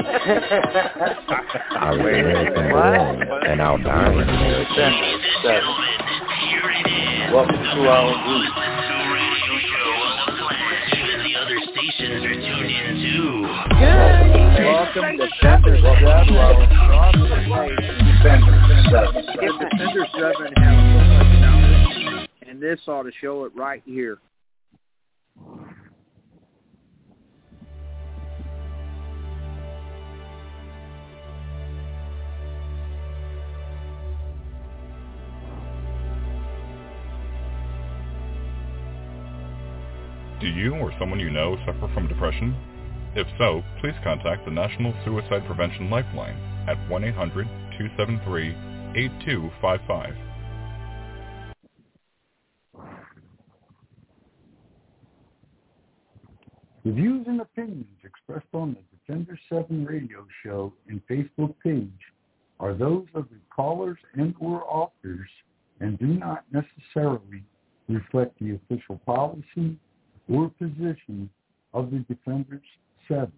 I was American born and I'll die in America. Welcome to our group. Even the other stations are tuned in too. Welcome to Defender 7. Defender 7 has so much knowledge, and this ought to show it right here. Do you or someone you know suffer from depression? If so, please contact the National Suicide Prevention Lifeline at 1-800-273-8255. The views and opinions expressed on the Defender 7 radio show and Facebook page are those of the callers and or authors and do not necessarily reflect the official policy or position of the Defenders 7.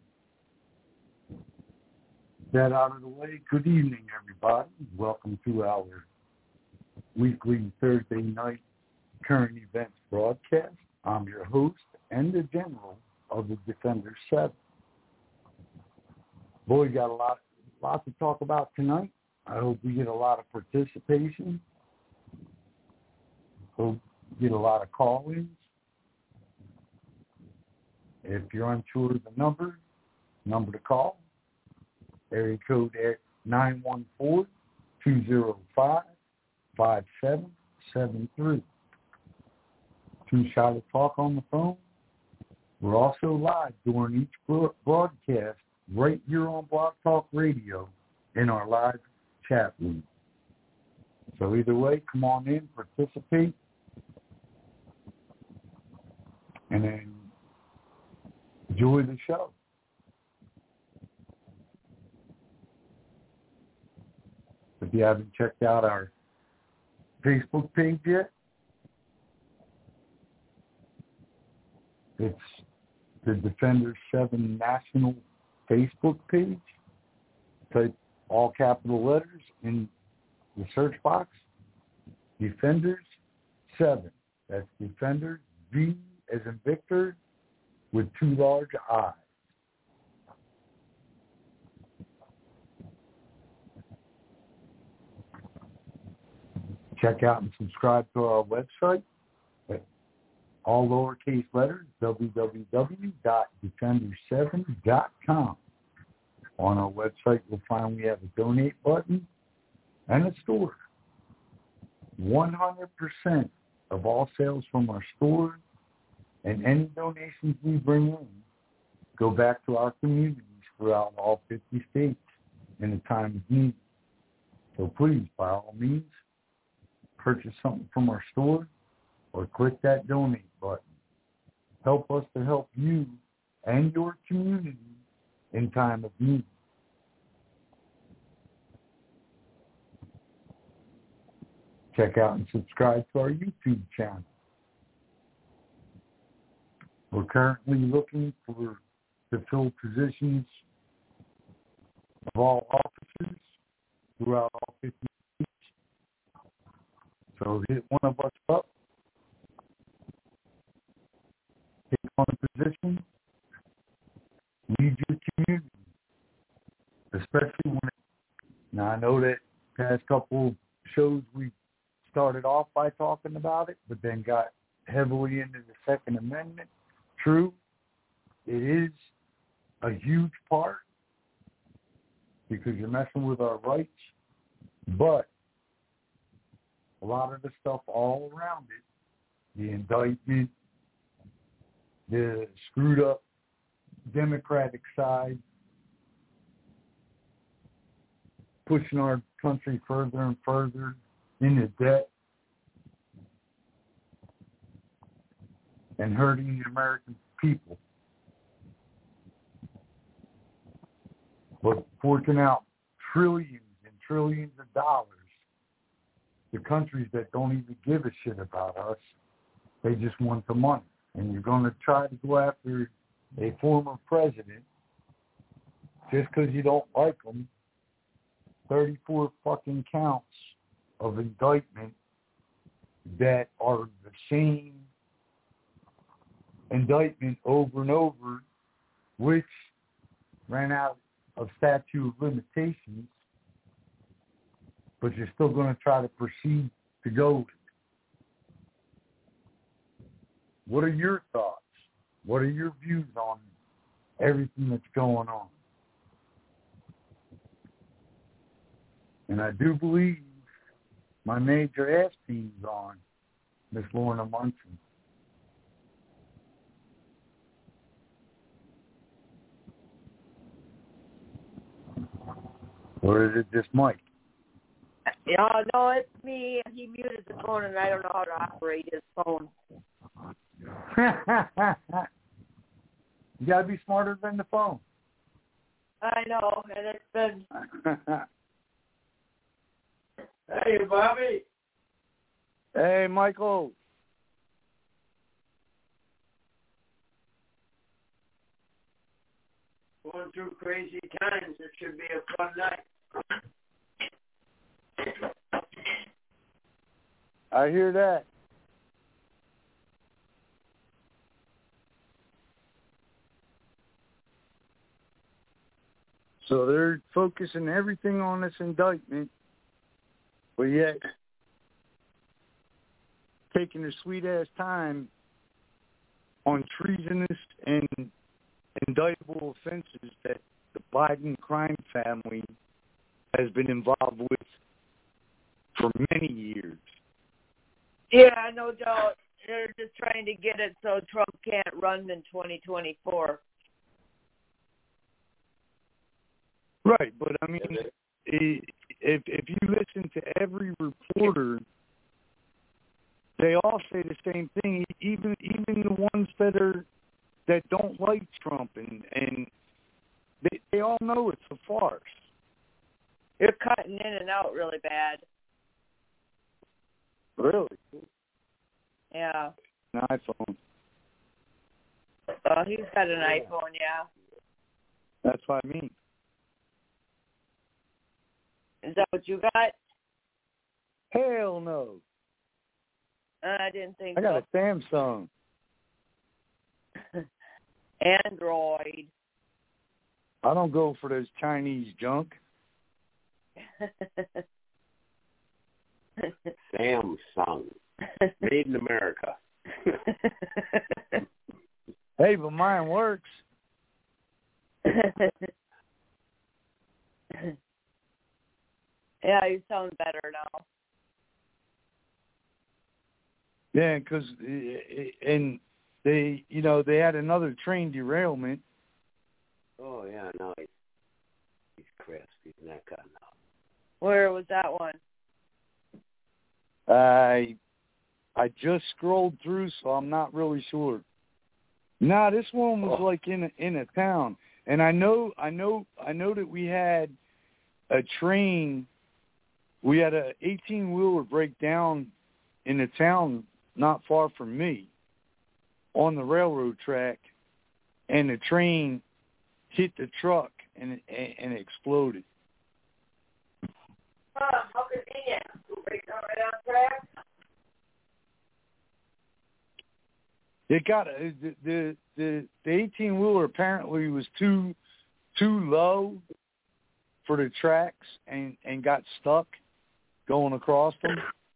That out of the way, good evening, everybody. Welcome to our weekly Thursday night current events broadcast. I'm your host and the general of the Defenders 7. Boy, we got a lot to talk about tonight. I hope we get a lot of participation. Hope we get a lot of call-ins. If you're unsure of the number to call, area code 914-205-5773. Two-shot talk on the phone. We're also live during each broadcast right here on Blog Talk Radio in our live chat room. So either way, come on in, participate, and then enjoy the show. If you haven't checked out our Facebook page yet, it's the Defender 7 National Facebook page. Type all capital letters in the search box. Defenders 7. That's Defenders, V as in Victor, with two large I's. Check out and subscribe to our website at all lowercase letters, www.defender7.com. On our website, you'll find we have a donate button and a store. 100% of all sales from our store and any donations we bring in go back to our communities throughout all 50 states in a time of need. So please, by all means, purchase something from our store or click that donate button. Help us to help you and your community in time of need. Check out and subscribe to our YouTube channel. We're currently looking to fill positions of all officers throughout all 50 states. So hit one of us up, take on a position, lead your community, especially now I know that past couple shows we started off by talking about it, but then got heavily into the Second Amendment. True, it is a huge part because you're messing with our rights, but a lot of the stuff all around it, the indictment, the screwed up Democratic side, pushing our country further and further into debt and hurting the American people. But forking out trillions and trillions of dollars to countries that don't even give a shit about us. They just want the money. And you're going to try to go after a former president just because you don't like them, 34 fucking counts of indictment that are the same indictment over and over, which ran out of statute of limitations, but you're still going to try to proceed to go with it. What are your thoughts? What are your views on everything that's going on? And I do believe my major ass team's on, Miss Lorna Munson. Or is it just Mike? Yeah, no, it's me. He muted the phone, and I don't know how to operate his phone. You gotta be smarter than the phone. I know, and it's been... Hey, Bobby. Hey, Michael. Going through crazy times. It should be a fun night. I hear that. So they're focusing everything on this indictment, but yet taking their sweet-ass time on treasonous and indictable offenses that the Biden crime family has been involved with for many years. Yeah, no doubt. They're just trying to get it so Trump can't run in 2024. Right, but I mean, if you listen to every reporter, they all say the same thing. Even the ones that don't like Trump, and they all know it's a farce. They're cutting in and out really bad. Really? Yeah. An iPhone. He's got an iPhone, yeah. That's what I mean. Is that what you got? Hell no. I didn't think I got so. a Samsung. Android. I don't go for those Chinese junk. Samsung. Made in America. Hey, but mine works. Yeah, you sound better now. Yeah, because and they had another train derailment. Oh yeah, no, he's crisp. He's not cutting out. Where was that one? I just scrolled through, so I'm not really sure. No, this one was like in a town, and I know that we had a train. We had a 18-wheeler break down in a town not far from me on the railroad track, and the train hit the truck and exploded. How convenient. Break down right on track? It got the 18-wheeler apparently was too low for the tracks and got stuck going across them.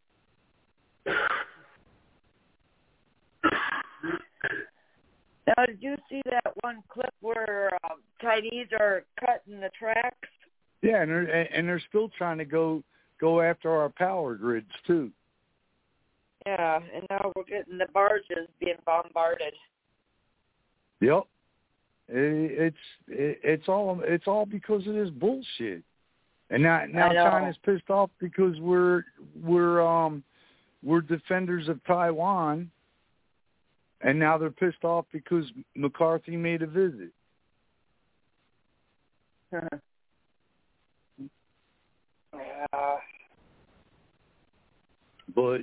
Now, did you see that one clip where Chinese are cutting the tracks? Yeah, and they're still trying to go after our power grids too. Yeah, and now we're getting the barges being bombarded. Yep, it's all because of this bullshit. And now China's pissed off because we're defenders of Taiwan, and now they're pissed off because McCarthy made a visit. But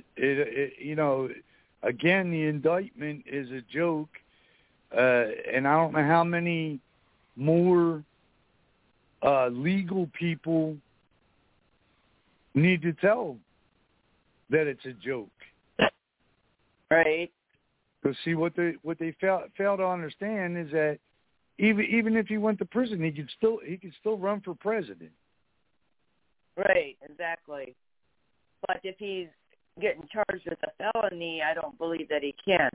again, the indictment is a joke, and I don't know how many more legal people need to tell that it's a joke. Right. Because see, what they fail to understand is that even if he went to prison, he could still run for president. Right, exactly. But if he's getting charged with a felony, I don't believe that he can.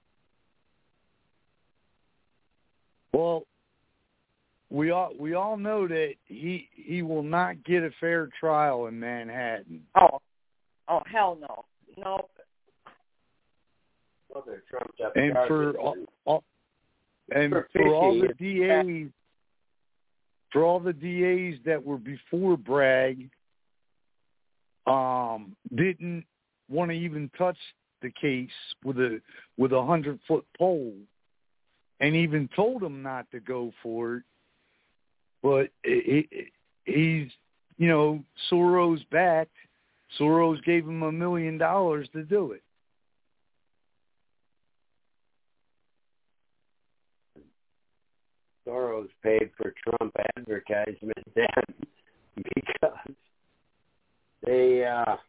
Well, we all know that he will not get a fair trial in Manhattan. Oh hell no. Nope. Well, they're trumped up And for all the DAs that were before Bragg, didn't want to even touch the case with a 100-foot pole, and even told him not to go for it. But he's, Soros backed. Soros gave him $1 million to do it. Soros paid for Trump advertisement then because they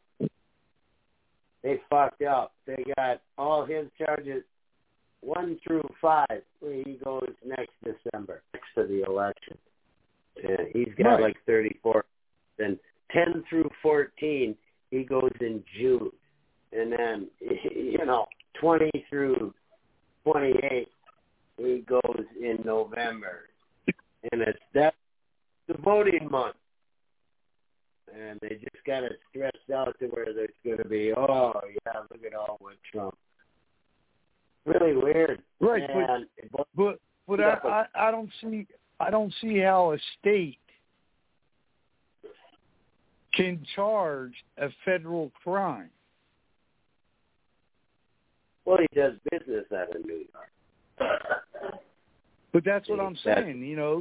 fucked up. They got all his charges 1 through 5. He goes next December, next to the election. He's got like 34. Then 10 through 14, he goes in June. And then, 20 through 28, he goes in November. And that's the voting month. And they just got it stressed out to where there's going to be, look at all with Trump. Really weird. Right, but I don't see how a state can charge a federal crime. Well, he does business out of New York. But that's what I'm saying.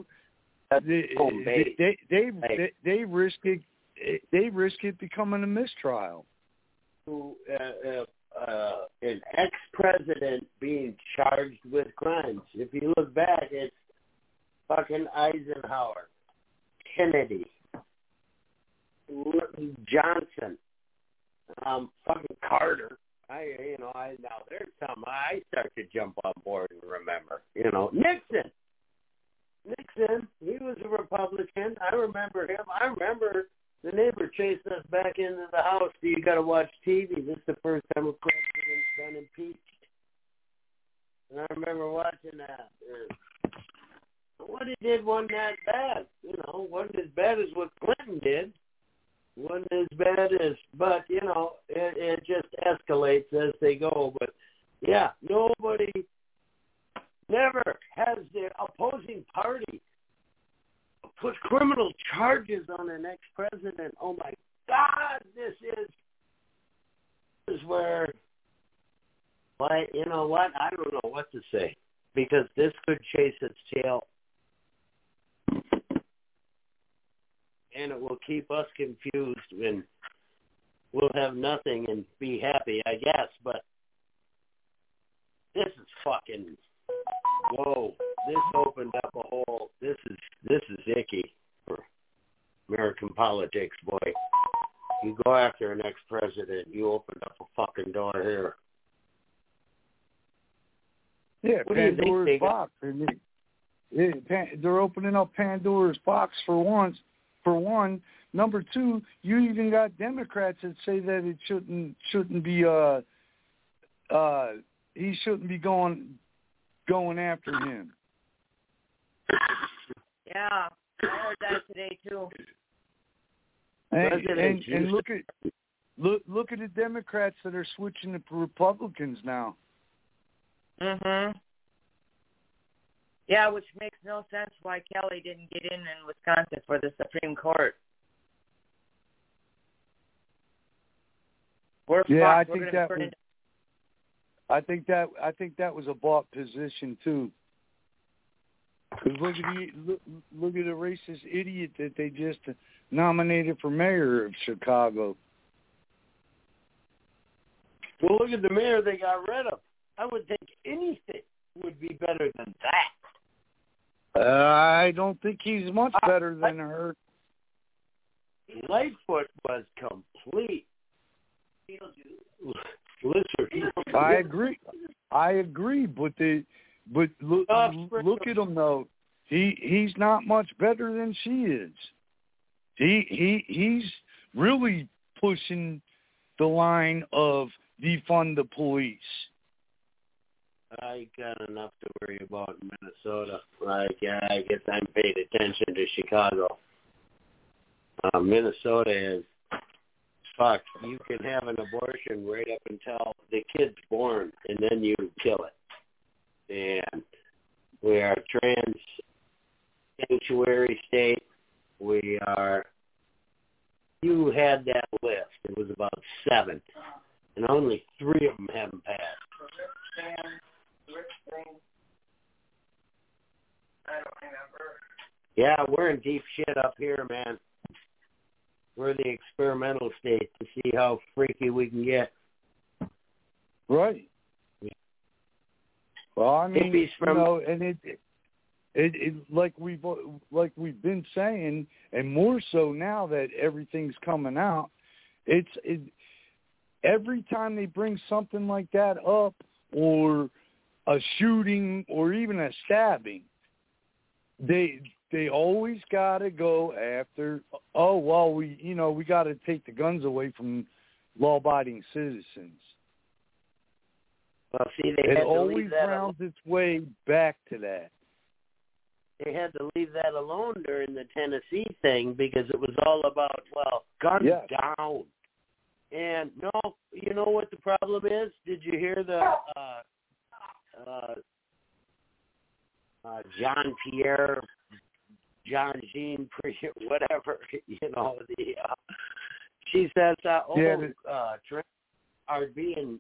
They risk it. They risk it becoming a mistrial. An ex-president being charged with crimes. If you look back, it's fucking Eisenhower, Kennedy, Johnson, fucking Carter. Now there's some I start to jump on board and remember. Nixon, he was a Republican. I remember him. I remember the neighbor chasing us back into the house. You got to watch TV. This is the first time a president's been impeached. And I remember watching that. What he did wasn't that bad. Wasn't as bad as what Clinton did. Wasn't as bad as, but, it just escalates as they go. But, yeah, nobody, never has the opposing party put criminal charges on an ex-president. Oh, my God, this is where, you know what, I don't know what to say, because this could chase its tail. And it will keep us confused, and we'll have nothing and be happy, I guess. But this is fucking, whoa! This opened up a whole. This is icky for American politics, boy. You go after an ex-president, you opened up a fucking door here. Yeah, Pandora's box. They're opening up Pandora's box for once. For one, number two, you even got Democrats that say that it shouldn't be he shouldn't be going after him. Yeah, I heard that today too. And look at the Democrats that are switching to Republicans now. Mhm. Yeah, which makes no sense why Kelly didn't get in Wisconsin for the Supreme Court. I think that was a bought position too. Because look at the racist idiot that they just nominated for mayor of Chicago. Well, look at the mayor they got rid of. I would think anything would be better than that. I don't think he's much better than her. Lightfoot was complete. I agree, but look at him though. He's not much better than she is. He's really pushing the line of defund the police. I got enough to worry about in Minnesota. I guess I'm paying attention to Chicago. Minnesota is fucked. You can have an abortion right up until the kid's born, and then you kill it. And we are a trans sanctuary state. We are. You had that list. It was about 7, and only 3 of them haven't passed. I don't remember. Yeah, we're in deep shit up here, man. We're the experimental state to see how freaky we can get. Right. Well, I mean, and it like we've been saying, and more so now that everything's coming out, it every time they bring something like that up, or a shooting, or even a stabbing, they always got to go after, we got to take the guns away from law-abiding citizens. Well, see, it always rounds its way back to that. They had to leave that alone during the Tennessee thing because it was all about, guns down. And no, you know what the problem is? Did you hear the John Jean, whatever, she says trans are being,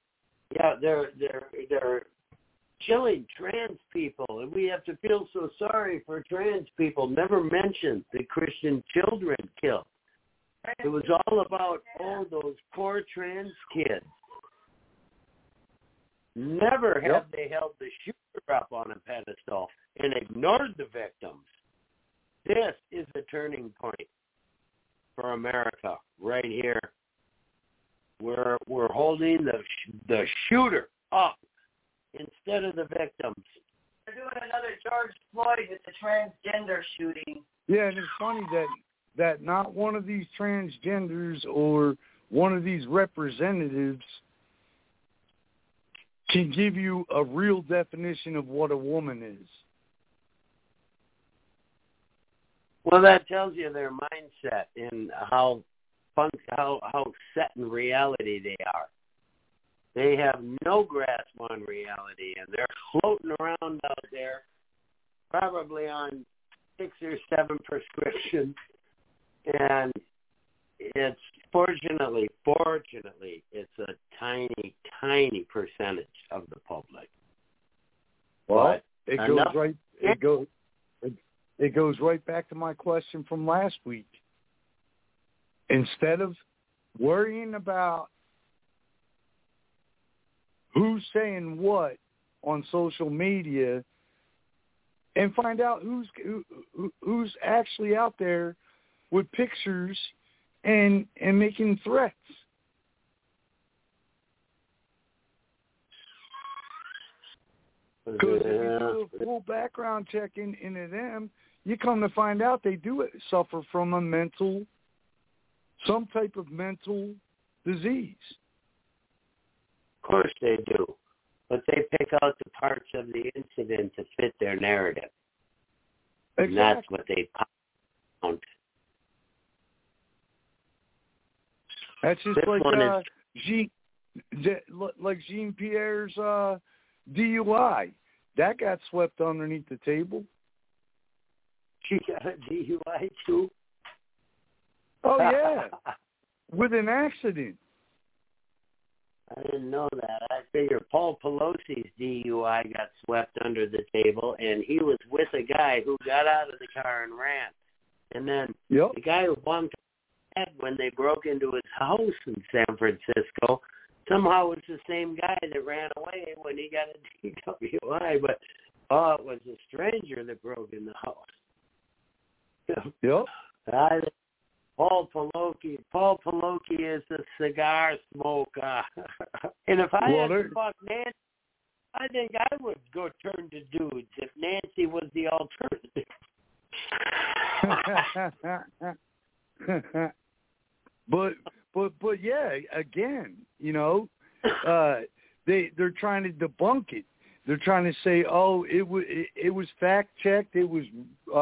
they're killing trans people, and we have to feel so sorry for trans people. Never mentioned the Christian children killed. It was all about, those poor trans kids. Never have they held the shooter up on a pedestal and ignored the victims. This is a turning point for America right here. We're holding the shooter up instead of the victims. They're doing another George Floyd with the transgender shooting. Yeah, and it's funny that not one of these transgenders or one of these representatives can give you a real definition of what a woman is. Well, that tells you their mindset and how set in reality they are. They have no grasp on reality, and they're floating around out there, probably on 6 or 7 prescriptions. And it's fortunately, it's a tiny, tiny percentage of the public. Well, it goes right back to my question from last week. Instead of worrying about who's saying what on social media, and find out who's actually out there with pictures and making threats. Because if you do a full background check into them, you come to find out they do suffer from some type of mental disease. Of course they do. But they pick out the parts of the incident to fit their narrative. Exactly. And that's what they found. That's just like Jean-Pierre's DUI. That got swept underneath the table. She got a DUI too? Oh, yeah. With an accident. I didn't know that. I figure Paul Pelosi's DUI got swept under the table, and he was with a guy who got out of the car and ran. And then the guy who bumped his head when they broke into his house in San Francisco somehow was the same guy that ran away when he got a DUI. But Oh, it was a stranger that broke in the house. Yep. Paul Pelocchi is a cigar smoker. And if I had to fuck Nancy, I think I would go turn to dudes if Nancy was the alternative. but yeah, again, you know, they're trying to debunk it. They're trying to say, oh, it was fact checked, it was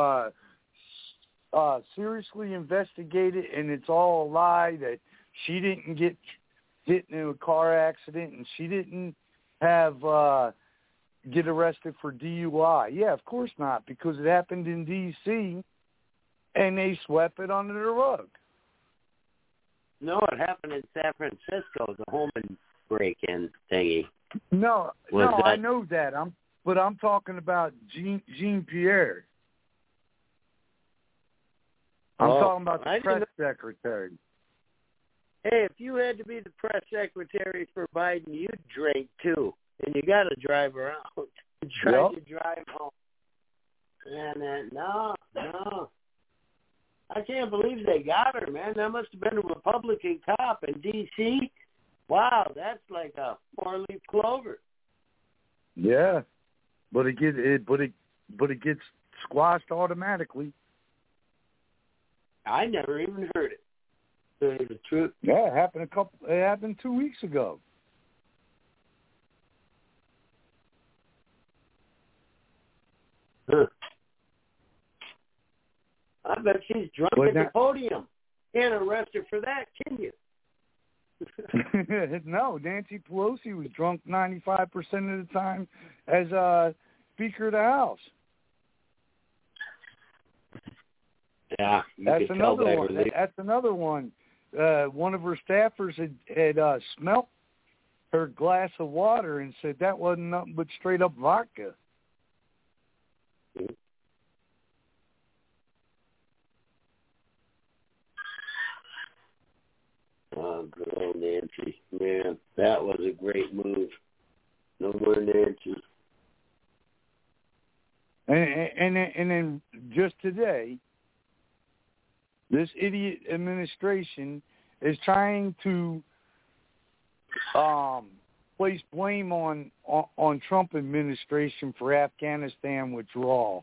seriously investigated, and it's all a lie, that she didn't get into a car accident and she didn't have get arrested for DUI. Yeah, of course not, because it happened in D.C. and they swept it under the rug. No, it happened in San Francisco, the home break-in thingy. No, I know that. I'm talking about Jean Pierre. I'm talking about the press secretary. Hey, if you had to be the press secretary for Biden, you'd drink too, and you got to drive around. Try to drive home. And no. I can't believe they got her, man. That must have been a Republican cop in D.C. Wow, that's like a 4-leaf clover. Yeah, but it gets squashed automatically. I never even heard it. To tell you the truth. Yeah, it happened 2 weeks ago. Huh. I bet she's drunk at the podium. Can't arrest her for that, can you? No, Nancy Pelosi was drunk 95% of the time as Speaker of the House. Yeah, that's another one. That's another one. One of her staffers had smelt her glass of water and said that wasn't nothing but straight up vodka. Mm-hmm. Oh, good old Nancy. Man, that was a great move. No more Nancy. And then just today, this idiot administration is trying to place blame on Trump administration for Afghanistan withdrawal.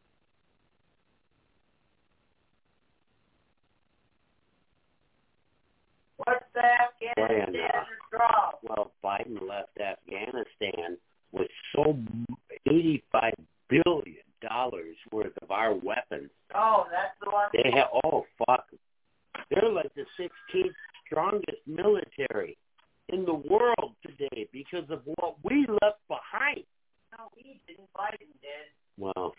What's the Afghanistan withdrawal? Well, Biden left Afghanistan with $85 billion worth of our weapons. Oh, that's the one. They have. Oh, fuck! They're like the 16th strongest military in the world today because of what we left behind. No, he didn't. Biden did. Well.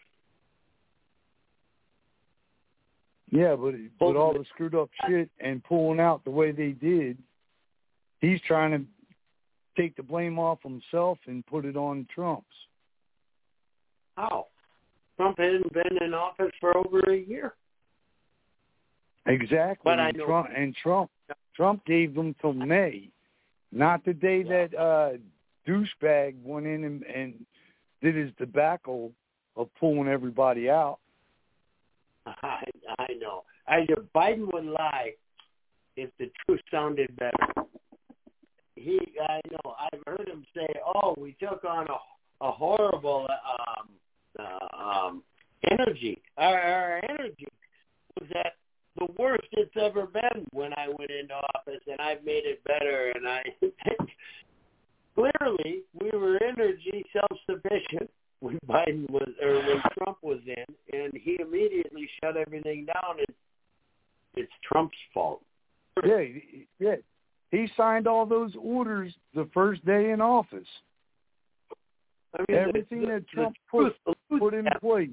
Yeah, but all the screwed up shit and pulling out the way they did, he's trying to take the blame off himself and put it on Trump's. How? Trump hasn't been in office for over a year. Exactly. But I know Trump gave them till May, not the day that douchebag went in and did his debacle of pulling everybody out. I know. Biden would lie if the truth sounded better. I know. I've heard him say, "Oh, we took on a horrible energy. Our energy was at the worst it's ever been when I went into office, and I've made it better." And I clearly we were energy self-sufficient when when Trump was in, and he immediately shut everything down. It's Trump's fault. Yeah. He signed all those orders the first day in office. I mean, everything that Trump put in place.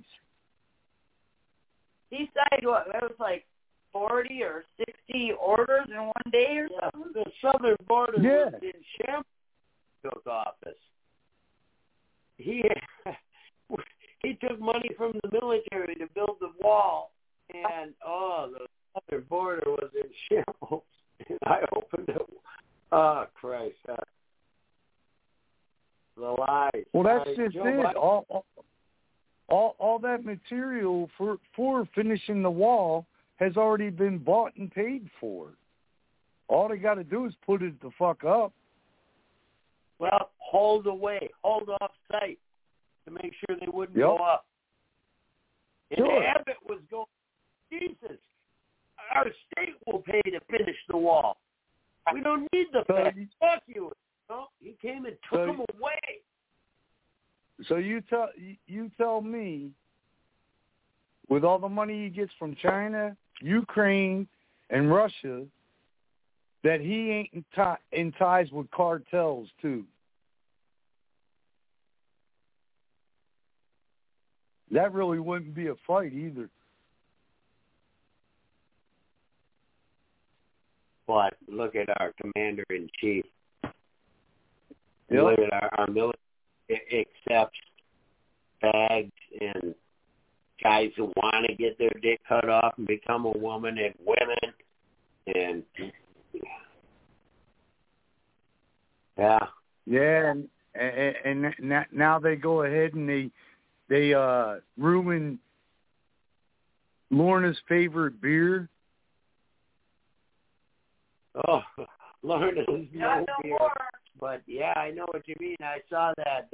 He signed what? It was like 40 or 60 orders in one day or something. The southern border was in shambles. Took office. He took money from the military to build the wall, and the southern border was in shambles. And I opened it. Oh, Christ. The lies. Well, that's just it. material for finishing the wall has already been bought and paid for. All they got to do is put it the fuck up. Well, hold off site to make sure they wouldn't go up. And Abbott was going, Jesus, our state will pay to finish the wall. We don't need the feds. Fuck you. No, he came and took them away. So you tell me, with all the money he gets from China, Ukraine, and Russia, that he ain't in ties with cartels too. That really wouldn't be a fight either. But look at our commander-in-chief. Yep. Look at our military accepts fags and guys who want to get their dick cut off and become a woman and women. And and now they go ahead and they ruin Lorna's favorite beer. Oh, Lorna's no beer. But yeah, I know what you mean. I saw that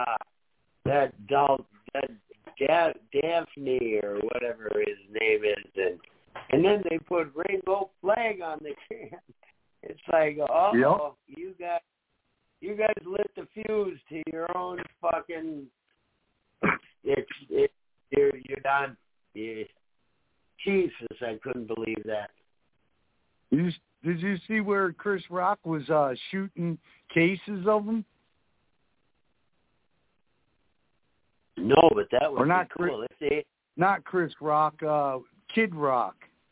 Daphne or whatever his name is, and then they put rainbow flag on the can. It's like, you guys lit the fuse to your own fucking. You're done. Jesus, I couldn't believe that. Did you see where Chris Rock was shooting cases of them? No, but that was cool. Chris, not Chris Rock, Kid Rock.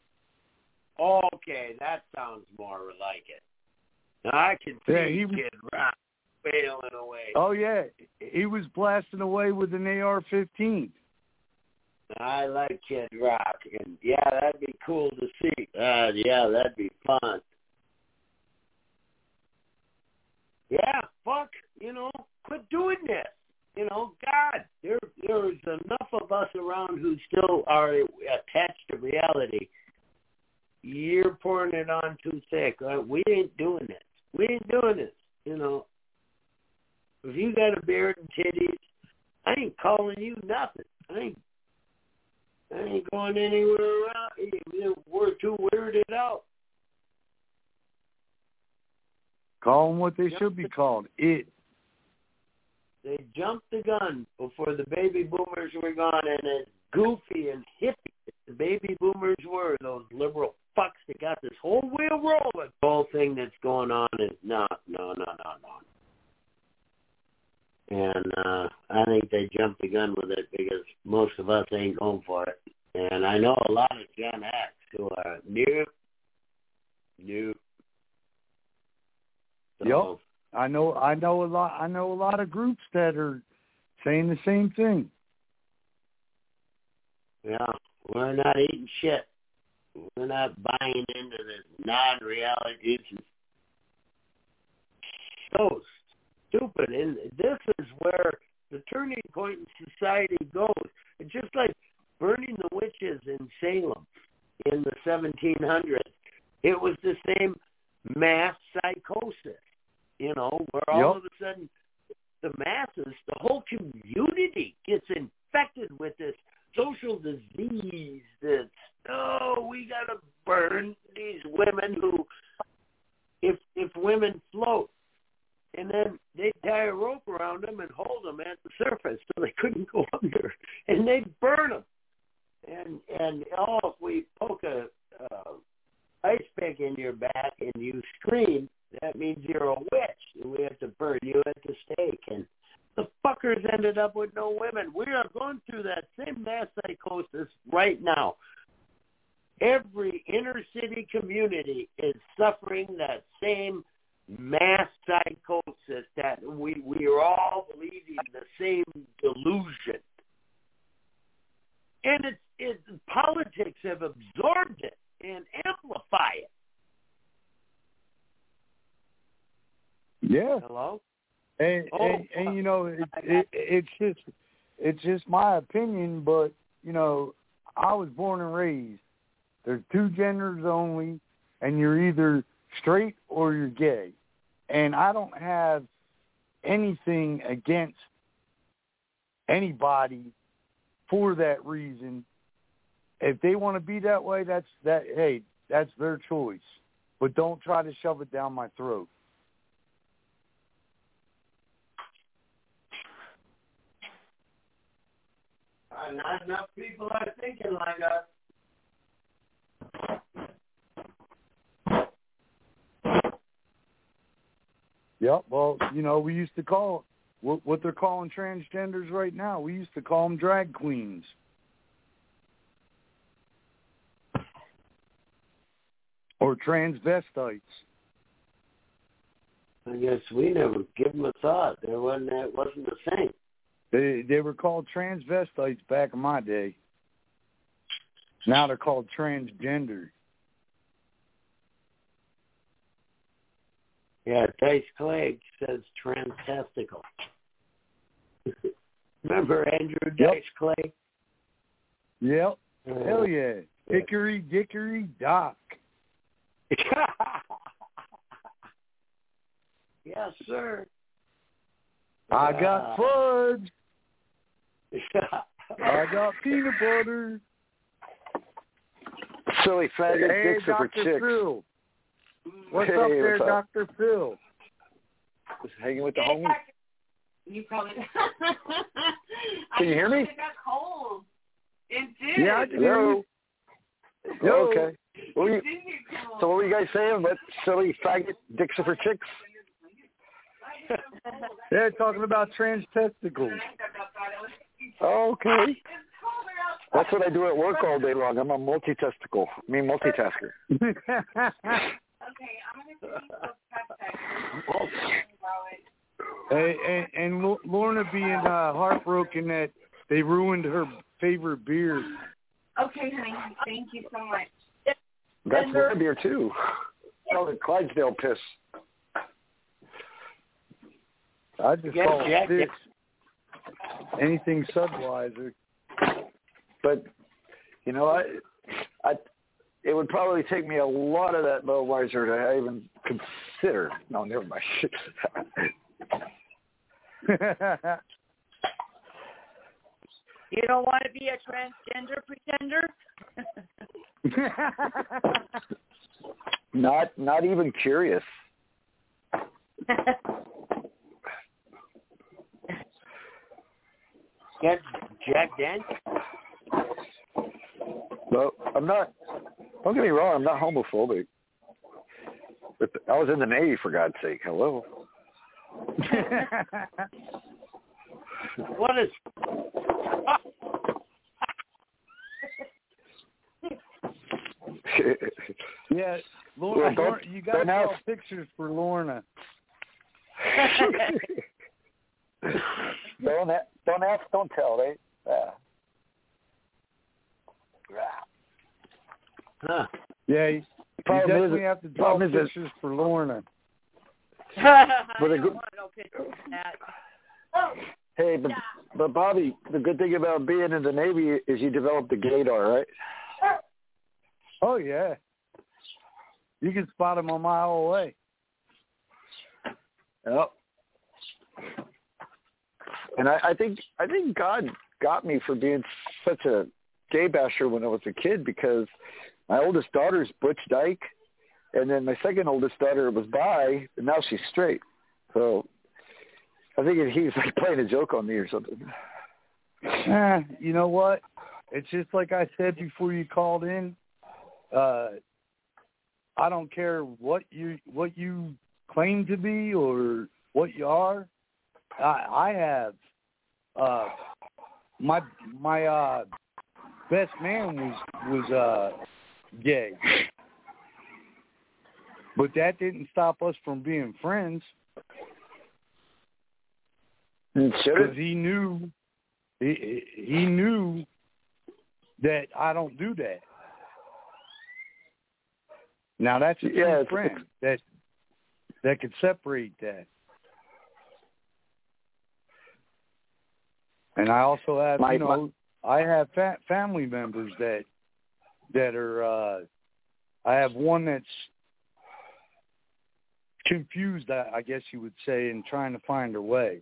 Okay, that sounds more like it. Now, I can see Kid Rock bailing away. Oh, yeah. He was blasting away with an AR-15. I like Kid Rock, and yeah, that'd be cool to see. Yeah, that'd be fun. Yeah, fuck, quit doing this. God, there's enough of us around who still are attached to reality. You're pouring it on too thick. We ain't doing this. We ain't doing this, If you got a beard and titties, I ain't calling you nothing. I ain't going anywhere around. We're too weirded out. Call them what they should be called. It. They jumped the gun before the baby boomers were gone, and as goofy and hippie as the baby boomers were, those liberal fucks that got this whole wheel rolling. The whole thing that's going on is no. And I think they jumped the gun with it because most of us ain't going for it. And I know a lot of Gen X who are new. So, yep. I know a lot of groups that are saying the same thing. Yeah, we're not eating shit. We're not buying into this non-reality. It's so stupid, and this is where the turning point in society goes. It's just like burning the witches in Salem in the 1700s. It was the same mass psychosis, where all of a sudden the masses, the whole community gets infected with this social disease that's, we got to burn these women who, if women float, and then they'd tie a rope around them and hold them at the surface so they couldn't go under, and they'd burn them. And if we poke a ice pick in your back and you scream, that means you're a witch, and we have to burn you at the stake. And the fuckers ended up with no women. We are going through that same mass psychosis right now. Every inner city community is suffering that same mass psychosis, that we are all believing the same delusion. And it's politics have absorbed it and amplify it. Yeah. Hello? And it's just my opinion, but I was born and raised. There's two genders only, and you're either straight or you're gay. And I don't have anything against anybody for that reason. If they want to be that way, that's their choice. But don't try to shove it down my throat. Not enough people are thinking like us. Yep. Well, we used to call what they're calling transgenders right now. We used to call them drag queens. Or transvestites. I guess we never give them a thought. That wasn't the thing. They were called transvestites back in my day. Now they're called transgender. Yeah, Dice Clay says transtesticle. Remember Andrew Dice Clay? Yep. Hell yeah. Hickory dickory dock. Yes, sir. I got fudge. I got peanut butter. Silly faggot Hey, dicks are for Dr. chicks. Phil. What's Hey, up there, what's up? Dr. Phil? Just hanging with the homies. You probably. Can you hear me? It got cold. It did. Yeah, I can hear Hello. you. Yo. Okay. What were you, so what were you guys saying? What silly faggot dicks are for chicks? Yeah, talking about trans testicles. Oh, okay. That's what I do at work all day long. I'm a multitasker. Okay, I'm going to see what's Hey, and Lorna being heartbroken that they ruined her favorite beer. Okay, honey. Thank you so much. That's my beer, too. Oh, the Clydesdale piss. I just call it sticks. Anything Budweiser. But, it would probably take me a lot of that Budweiser to even consider. No, never mind. You don't want to be a transgender pretender? Not even curious. Get Jack Daniels. Well, I'm not. Don't get me wrong. I'm not homophobic. But I was in the Navy, for God's sake. Hello. What is? Yeah, Lorna, Well, you got to draw pictures for Lorna. Don't ask, don't tell, right? Huh. Yeah, you definitely have to draw pictures for Lorna. I But don't want no pictures of that. Hey, but Bobby, the good thing about being in the Navy is you develop the gaydar, right? Oh yeah, you can spot them a mile away. Yep. And I think God got me for being such a gay basher when I was a kid, because my oldest daughter's Butch Dyke, and then my second oldest daughter was bi, and now she's straight. So I think he's like playing a joke on me or something. You know what? It's just like I said before you called in. I don't care what you claim to be or what you are. I have my best man was gay, but that didn't stop us from being friends. Because he knew that I don't do that. Now that's a true friend that could separate that. And I also have, I have family members that are. I have one that's confused, I guess you would say, and trying to find her way.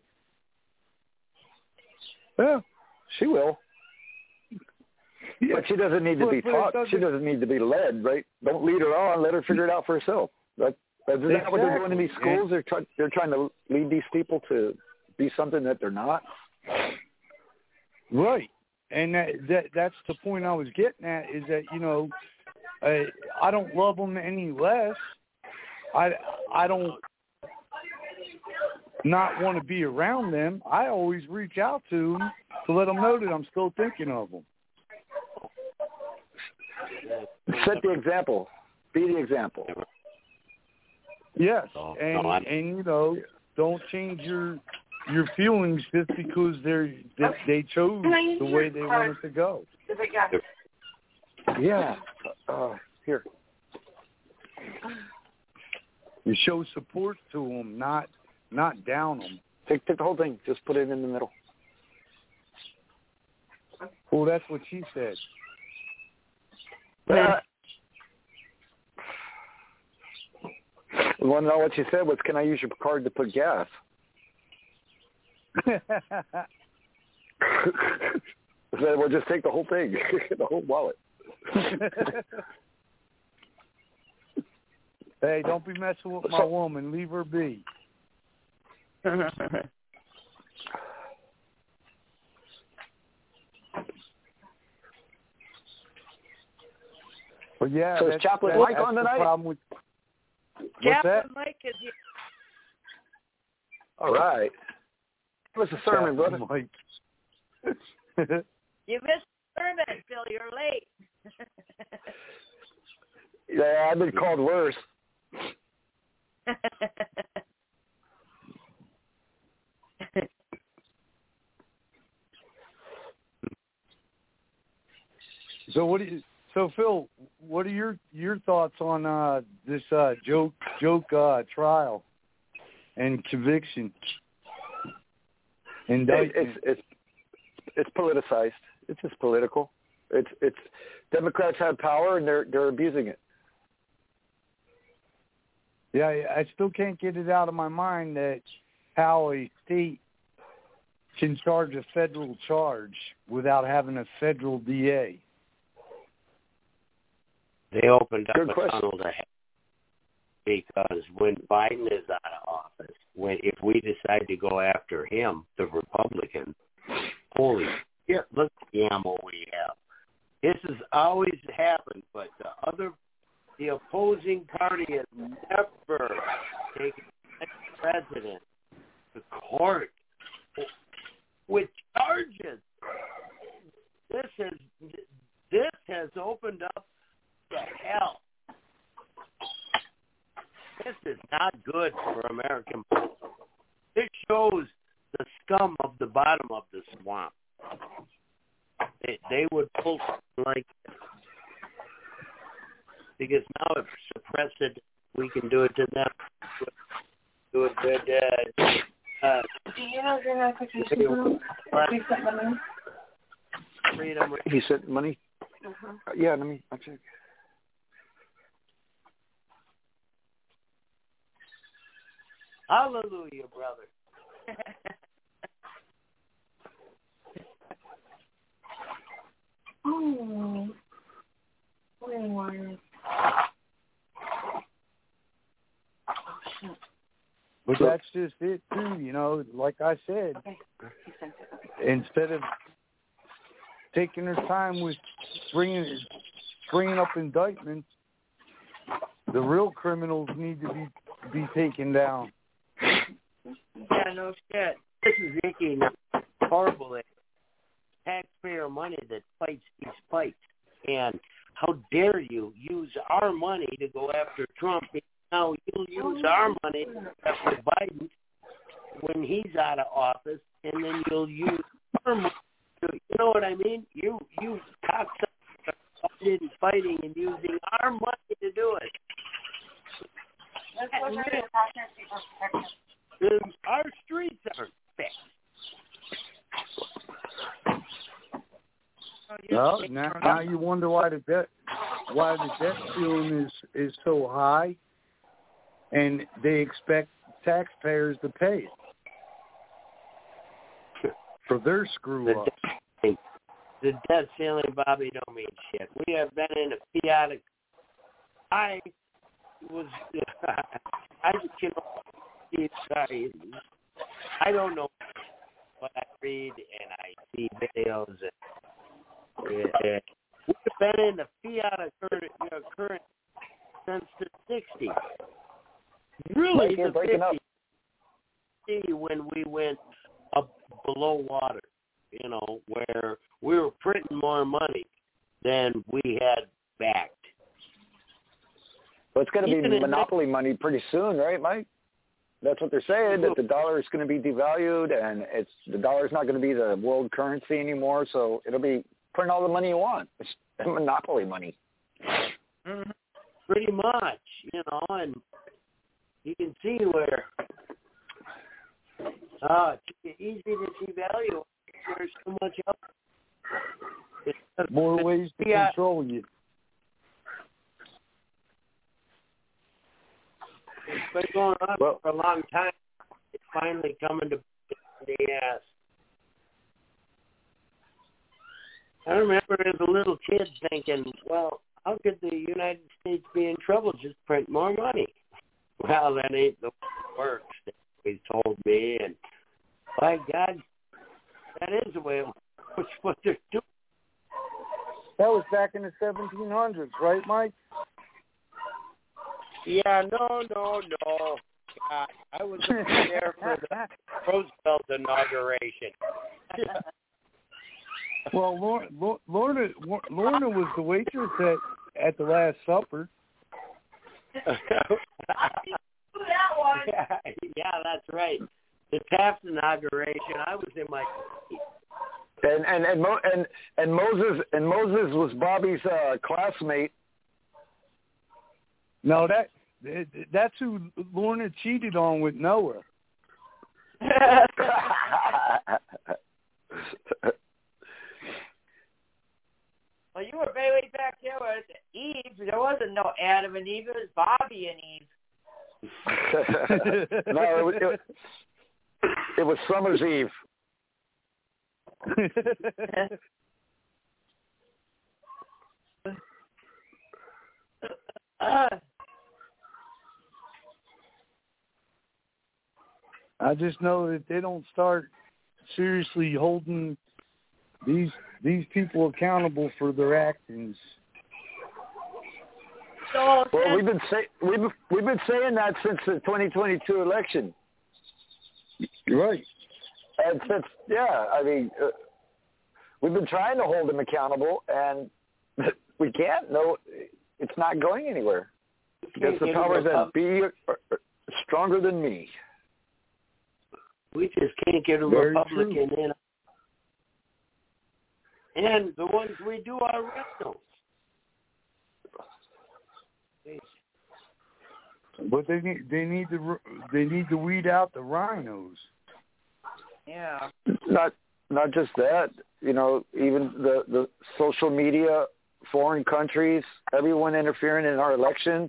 Yeah, she will. Yeah. But she doesn't need to be taught. She doesn't need to be led, right? Don't lead her on. Let her figure it out for herself. Isn't that what they're doing in these schools? They're trying to lead these people to be something that they're not. Right. And that's the point I was getting at, is that, I don't love them any less. I don't not want to be around them. I always reach out to them to let them know that I'm still thinking of them. Set the example. Be the example. Yes, and don't change your feelings just because they chose the way they wanted to go. Yeah. Here. You show support to them, not down them. Take the whole thing. Just put it in the middle. Well, that's what she said. You want to know what she said was, can I use your card to put gas? I said, well, just take the whole thing, the whole wallet. Hey, don't be messing with my woman. Leave her be. But yeah, so is Chaplain Mike on tonight? What's Chaplain Mike is here. All right. What's the sermon, brother? Mike. You missed the sermon, Phil. You're late. Yeah, I've been called worse. So Phil, what are your thoughts on this joke trial and conviction? Indictment. It's politicized. It's just political. It's Democrats have power and they're abusing it. Yeah, I still can't get it out of my mind that how a state can charge a federal charge without having a federal DA. They opened up a tunnel to hell because when Biden is out of office, if we decide to go after him, the Republicans, holy shit, look at the ammo we have. This has always happened, but the opposing party has never taken the president to court with charges. This has opened up the hell. This is not good for American people. This shows the scum of the bottom of the swamp. They would pull like this. Because now if we suppress it, we can do it to them. Do it good. Do you know you're not cooking freedom. He sent money? Uh-huh. Yeah, I'll check. Hallelujah, brother. Oh. But that's just it too, like I said. Okay. Instead of taking their time with bringing up indictments, the real criminals need to be taken down. Yeah, no shit. This is Icky. Horrible. Taxpayer money that fights these fights. And how dare you use our money to go after Trump? Now you'll use our money to go after Biden when he's out of office, and then you'll use our money. You know what I mean? You cocksuckers fighting and using our money to do it. Our streets aren't fixed. Well, now you wonder why the debt ceiling is so high, and they expect taxpayers to pay it for their screw ups. The debt ceiling, Bobby, don't mean shit. We have been in a chaotic. I don't know what I read and I see videos. We've been in the fiat current since the 60s. Really, the 50s when we went up below water, where we were printing more money than we had backed. Well, it's going to be monopoly money pretty soon, right, Mike? That's what they're saying, that the dollar is going to be devalued, and the dollar is not going to be the world currency anymore, so it'll be print all the money you want. It's monopoly money. Pretty much, and you can see where it's easy to devalue. There's too much up. More ways to control you. It's been going on for a long time. It's finally coming to the ass. I remember as a little kid thinking, well, how could the United States be in trouble? Just print more money. Well, that ain't the way it works, they told me. And by God, that is the way it works, what they're doing. That was back in the 1700s, right, Mike? Yeah, no. I was there for the Roosevelt inauguration. Well, Lorna was the waitress at the Last Supper. Yeah, that's right. The Taft inauguration. I was in my. And Moses was Bobby's classmate. No, that's who Lorna cheated on with Noah. Well, you were way back there with Eve. There wasn't no Adam and Eve. It was Bobby and Eve. No, it was Summer's Eve. I just know that they don't start seriously holding these people accountable for their actions. So, well, we've been saying that since the 2022 election. Right. And since we've been trying to hold them accountable, and we can't. No, it's not going anywhere. Because the powers that be are stronger than me. We just can't get a Republican in. And the ones we do are rhinos. But they need to weed out the rhinos. Yeah. Not just that. Even the social media, foreign countries, everyone interfering in our elections.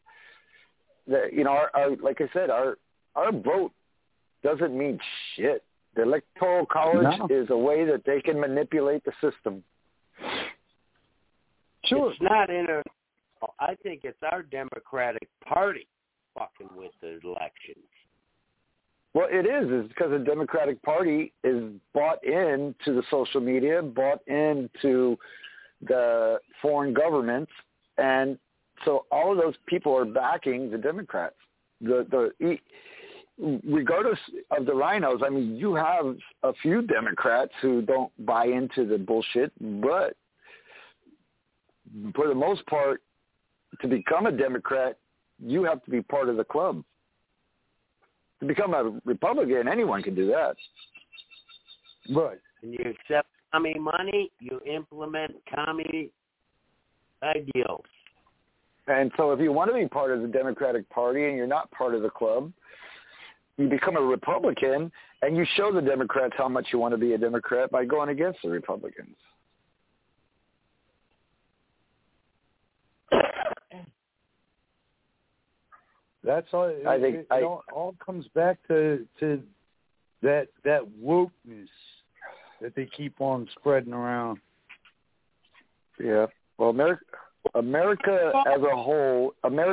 Our like I said, our vote doesn't mean shit. The Electoral College is a way that they can manipulate the system. Sure. It's not I think it's our Democratic Party fucking with the elections. Well, it is. It's because the Democratic Party is bought into the social media, bought into the foreign governments, and so all of those people are backing the Democrats. Regardless of the rhinos, I mean, you have a few Democrats who don't buy into the bullshit, but for the most part, to become a Democrat, you have to be part of the club. To become a Republican, anyone can do that. Right. And you accept commie money, you implement commie ideals. And so if you want to be part of the Democratic Party and you're not part of the club, you become a Republican, and you show the Democrats how much you want to be a Democrat by going against the Republicans. That's all. I think it all comes back to that wokeness that they keep on spreading around. Yeah. Well, America as a whole,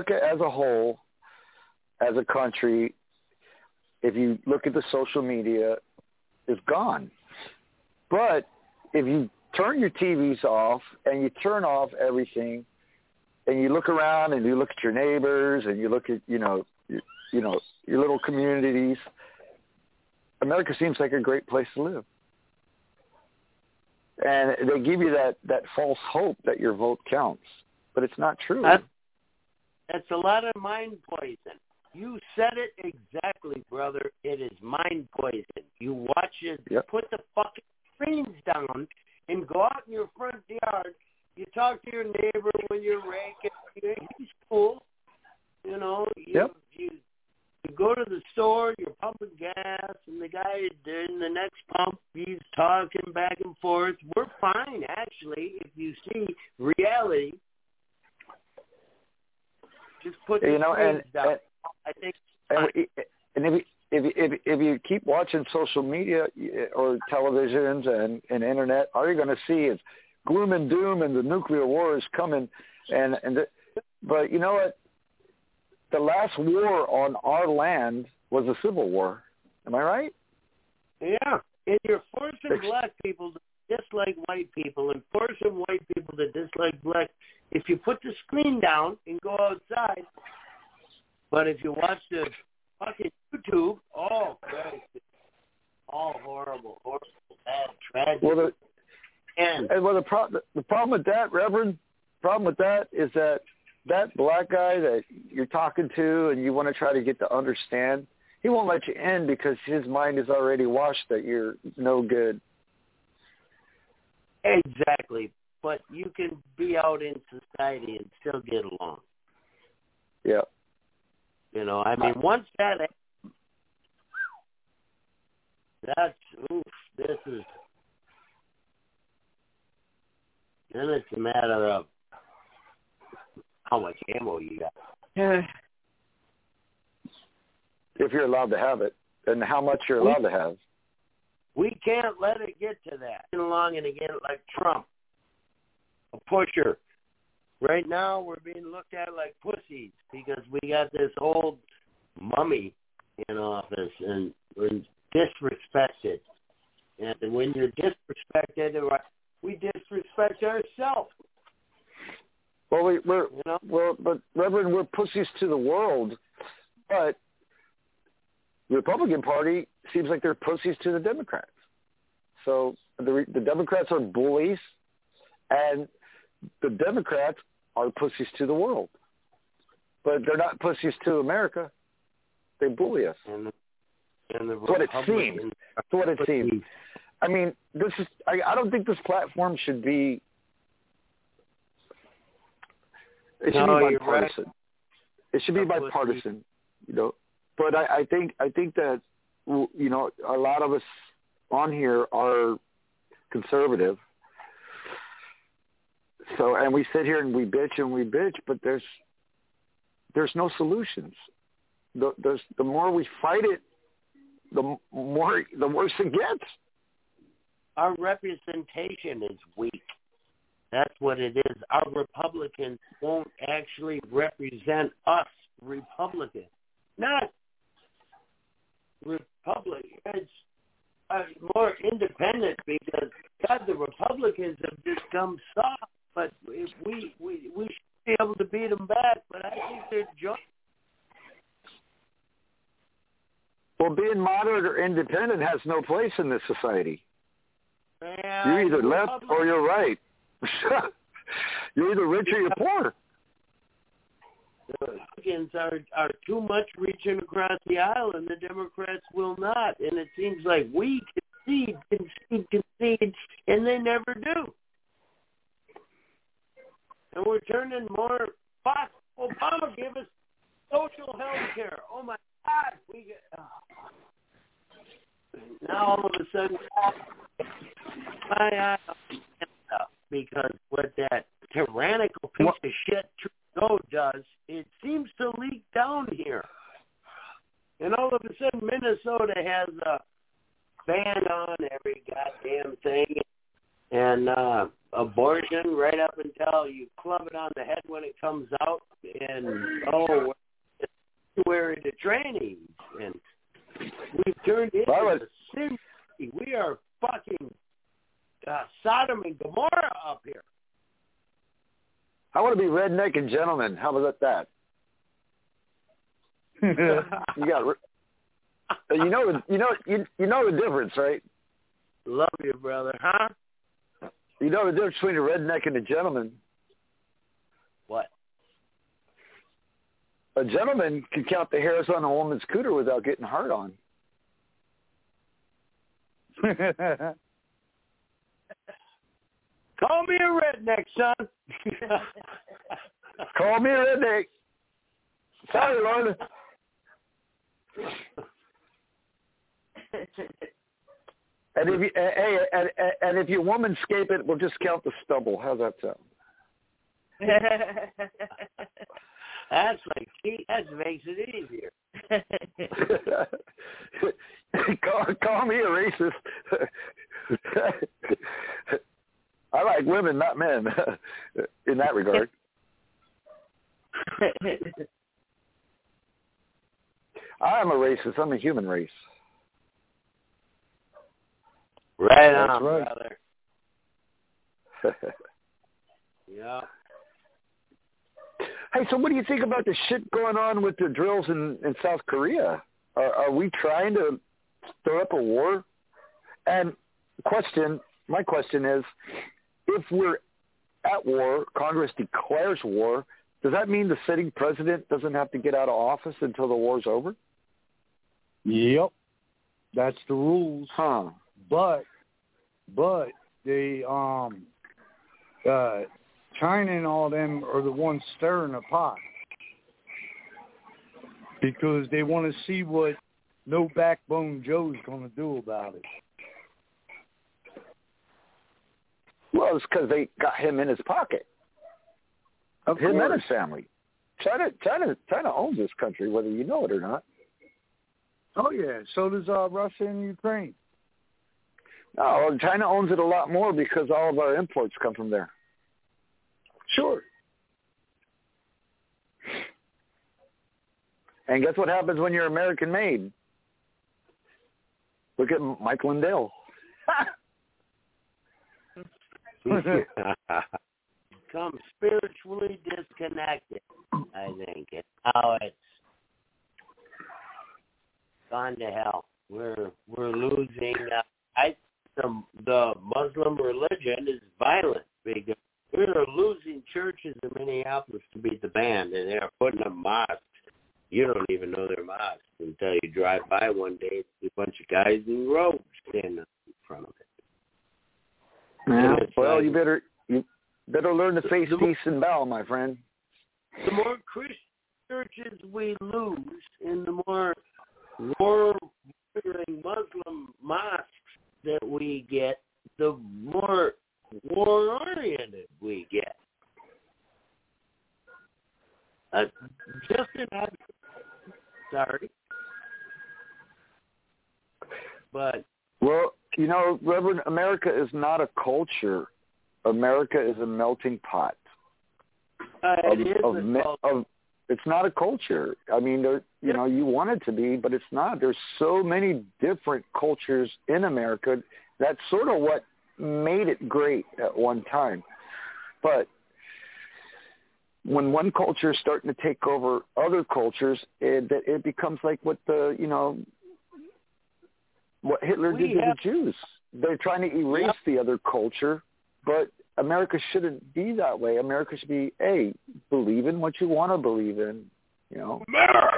as a country, if you look at the social media, is gone. But if you turn your TVs off and you turn off everything, and you look around and you look at your neighbors and you look at your little communities, America seems like a great place to live. And they give you that false hope that your vote counts, but it's not true. That's a lot of mind poison. You said it exactly, brother. It is mind poison. You watch it, Put the fucking screens down and go out in your front yard. You talk to your neighbor when you're raking. He's cool. You know, you go to the store, you're pumping gas, and the guy in the next pump, he's talking back and forth. We're fine, actually, if you see reality. Just put the screens down. I think. And if you keep watching social media or televisions and internet, all you're going to see is gloom and doom and the nuclear war is coming. But you know what? The last war on our land was a civil war. Am I right? Yeah. And you're forcing black people to dislike white people and forcing white people to dislike black. If you put the screen down and go outside, but if you watch the fucking YouTube, oh, Christ, it's all horrible, bad, tragic. Well, the problem with that, Reverend, is that black guy that you're talking to and you want to try to get to understand, he won't let you in because his mind is already washed that you're no good. Exactly. But you can be out in society and still get along. Yeah. You know, I mean, once that's, this is, then it's a matter of how much ammo you got. If you're allowed to have it, and how much you're allowed to have. We can't let it get to that. Along and again, like Trump, a pusher. Right now, we're being looked at like pussies because we got this old mummy in office and we're disrespected. And when you're disrespected, we disrespect ourselves. Well, but Reverend, we're pussies to the world, but the Republican Party seems like they're pussies to the Democrats. So the Democrats are bullies, and the Democrats are pussies to the world. But they're not pussies to America. They bully us. And That's what it seems. That's what it seems. I mean, I don't think this platform should be. It should be bipartisan. Right. It should be bipartisan, you know. But I think that, you know, a lot of us on here are conservative. So, and we sit here and we bitch, but there's no solutions. The more we fight it, the worse it gets. Our representation is weak. That's what it is. Our Republicans won't actually represent us Republicans. Not Republicans. More independent because, God, the Republicans have become soft. But if we should be able to beat them back. But I think they're just. Well, being moderate or independent has no place in this society. Yeah, you're either left or you're right. You're either rich or you're poor. The Republicans are too much reaching across the aisle, and the Democrats will not. And it seems like we concede, and they never do. And we're turning more. Fuck, Obama gave us social health care. Oh, my God. Now, all of a sudden, my eye because what that tyrannical piece of shit Trudeau does, it seems to leak down here. Minnesota has a ban on every goddamn thing, and abortion right up until you club it on the head when it comes out, and we're into trainings, and we've turned into a city. We are fucking Sodom and Gomorrah up here. I want to be redneck and gentleman. How about that? You got, you know the difference, right? Love you, brother. Huh? You know the difference between a redneck and a gentleman. What? A gentleman can count the hairs on a woman's cooter without getting hard on. Call me a redneck, son. Call me a redneck. Sorry, Lord. And if you womanscape it, we'll just count the stubble. How's that sound? That makes it easier. Call me a racist. I like women, not men, in that regard. I'm a racist. I'm a human race. Right on, brother. Yeah. Hey, so what do you think about the shit going on with the drills in South Korea? Are we trying to stir up a war? And my question is, if we're at war, Congress declares war, does that mean the sitting president doesn't have to get out of office until the war's over? Yep. That's the rules. Huh. But they China and all them are the ones stirring the pot because they want to see what No Backbone Joe's going to do about it. Well, it's because they got him in his pocket. Of him and his family. China owns this country, whether you know it or not. Oh yeah, so does Russia and Ukraine. No, China owns it a lot more because all of our imports come from there. Sure. And guess what happens when you're American made? Look at Mike Lindell. Become spiritually disconnected, I think. And now it's gone to hell. We're losing. The Muslim religion is violent because we're losing churches in Minneapolis to beat the band, and they're putting up mosques. You don't even know they're mosques until you drive by one day and see a bunch of guys in robes standing in front of it. Yeah, well, you better learn to face peace and bow, my friend. The more Christian churches we lose, and the more war-murdering Muslim mosques that we get, the more war-oriented we get. Sorry. But... Well, you know, Reverend, America is not a culture. America is a melting pot. It's not a culture. I mean, you want it to be, but it's not. There's so many different cultures in America. That's sort of what made it great at one time. But when one culture is starting to take over other cultures, it becomes like what Hitler did to the Jews. They're trying to erase the other culture, but America shouldn't be that way. America should be, hey, believe in what you want to believe in, America!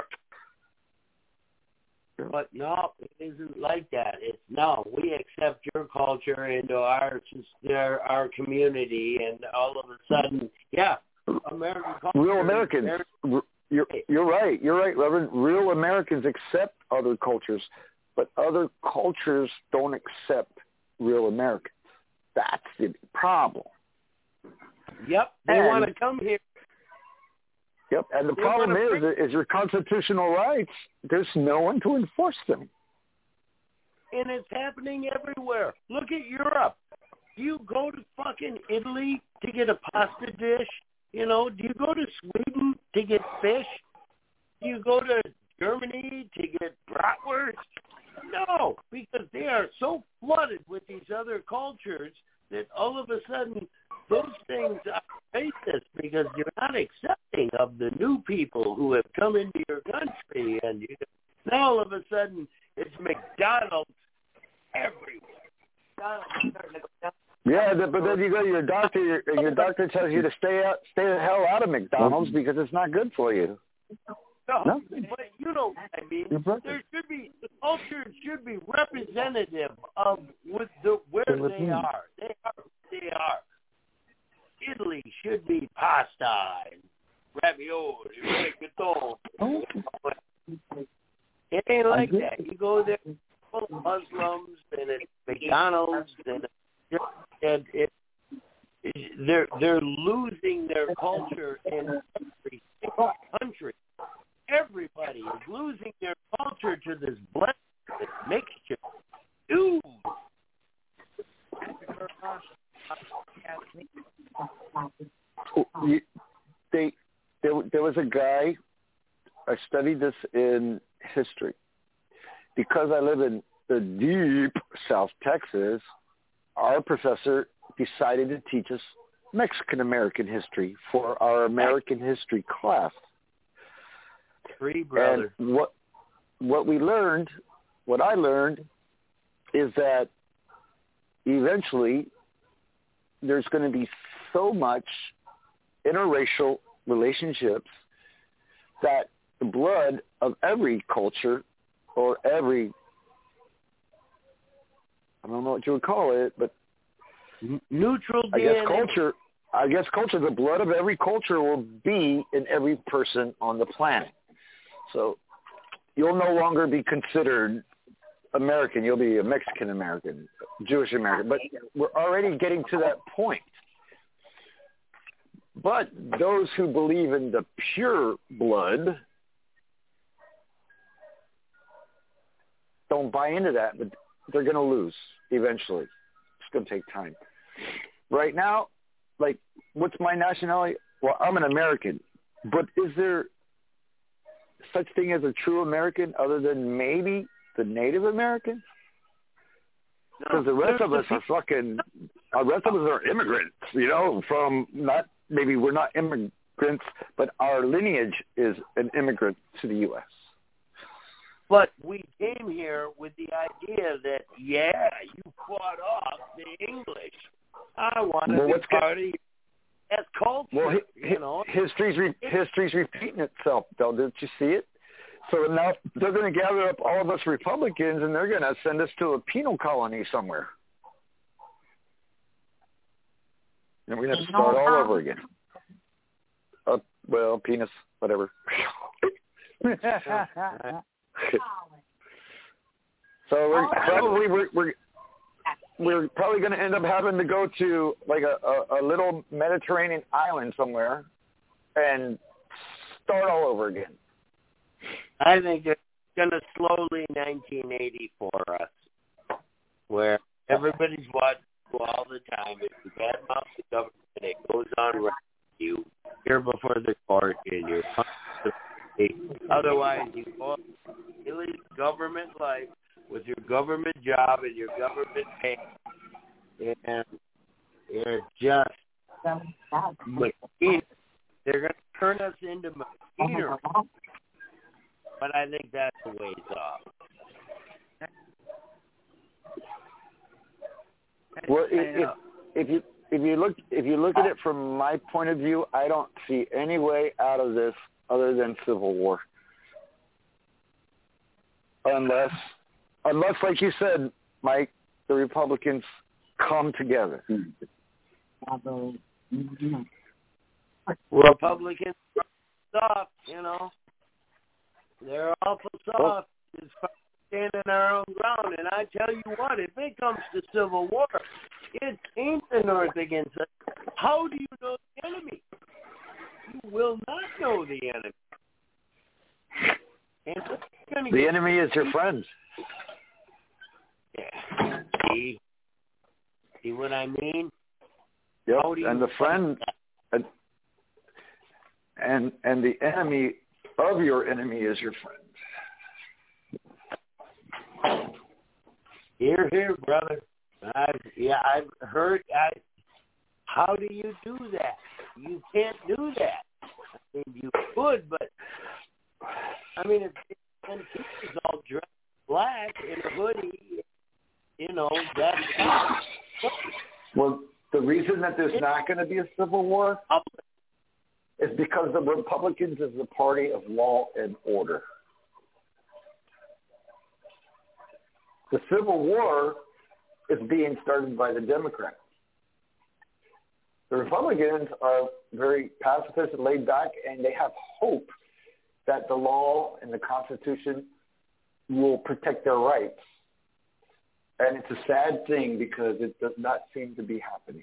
But no, it isn't like that. It's we accept your culture into our community, and all of a sudden, American culture. Real Americans. You're right. You're right, Reverend. Real Americans accept other cultures, but other cultures don't accept real Americans. That's the problem. Yep, they want to come here. Yep, and the problem is your constitutional rights, there's no one to enforce them. and it's happening everywhere. Look at Europe. Do you go to fucking Italy to get a pasta dish? Do you go to Sweden to get fish? Do you go to Germany to get bratwurst? No, because they are so flooded with these other cultures that all of a sudden those things are racist because you're not accepting of the new people who have come into your country, and now all of a sudden it's McDonald's everywhere. Yeah, but then you go to your doctor, and your doctor tells you to stay the hell out of McDonald's because it's not good for you. No, but you know what I mean. There should be the culture should be representative of where they are. They are. Italy should be pasta and ravioli, rigatoni. It ain't like that. You go there, full of Muslims, and it's McDonald's, and they're losing their culture in every single country. Everybody is losing their culture to this blend, this mixture. Dude. There was a guy, I studied this in history. Because I live in the deep South Texas, our professor decided to teach us Mexican-American history for our American history class. Free brother. And what I learned is that eventually there's going to be so much interracial relationships that the blood of every culture or every, I don't know what you would call it, but neutral DNA. I guess culture, the blood of every culture will be in every person on the planet. So you'll no longer be considered American. You'll be a Mexican American, Jewish American. But we're already getting to that point. But those who believe in the pure blood don't buy into that, but they're going to lose eventually. It's going to take time. Right now, like, what's my nationality? Well, I'm an American. But is there such thing as a true American other than maybe the Native Americans? Because the rest of us are immigrants, from maybe we're not immigrants, but our lineage is an immigrant to the U.S. But we came here with the idea that, you fought off the English. I want to be part of that culture. Well, history's repeating itself, though. Didn't you see it? So now they're going to gather up all of us Republicans, and they're going to send us to a penal colony somewhere. And we're going to have to start all over again. Penis, whatever. So we're probably going to end up having to go to like a little Mediterranean island somewhere and start all over again. I think it's going to slowly 1980 for us, where everybody's watching you all the time. If you badmouth the government, it goes on right you. You're before the court and you're otherwise you go daily government life with your government job and your government pay, and you're just machine. They're going to turn us into machinery, but I think that's a ways off. Well, if you look at it from my point of view, I don't see any way out of this other than civil war. Unless, like you said, Mike, the Republicans come together. Republicans are soft, They're awful soft. It's standing our own ground. And I tell you what, if it comes to civil war, it ain't the North against us. How do you know the enemy? You will not know the enemy. And the enemy is your friend. See what I mean? Yep. And the friend, and the enemy of your enemy is your friend. Here, brother. I've heard. How do you do that? You can't do that. I mean, you could, but I mean, if he's all dressed black in a hoodie, that's fine. Well, the reason that there's not going to be a civil war is because the Republicans is the party of law and order. The Civil War is being started by the Democrats. The Republicans are very pacifist and laid back, and they have hope that the law and the Constitution will protect their rights. And it's a sad thing because it does not seem to be happening.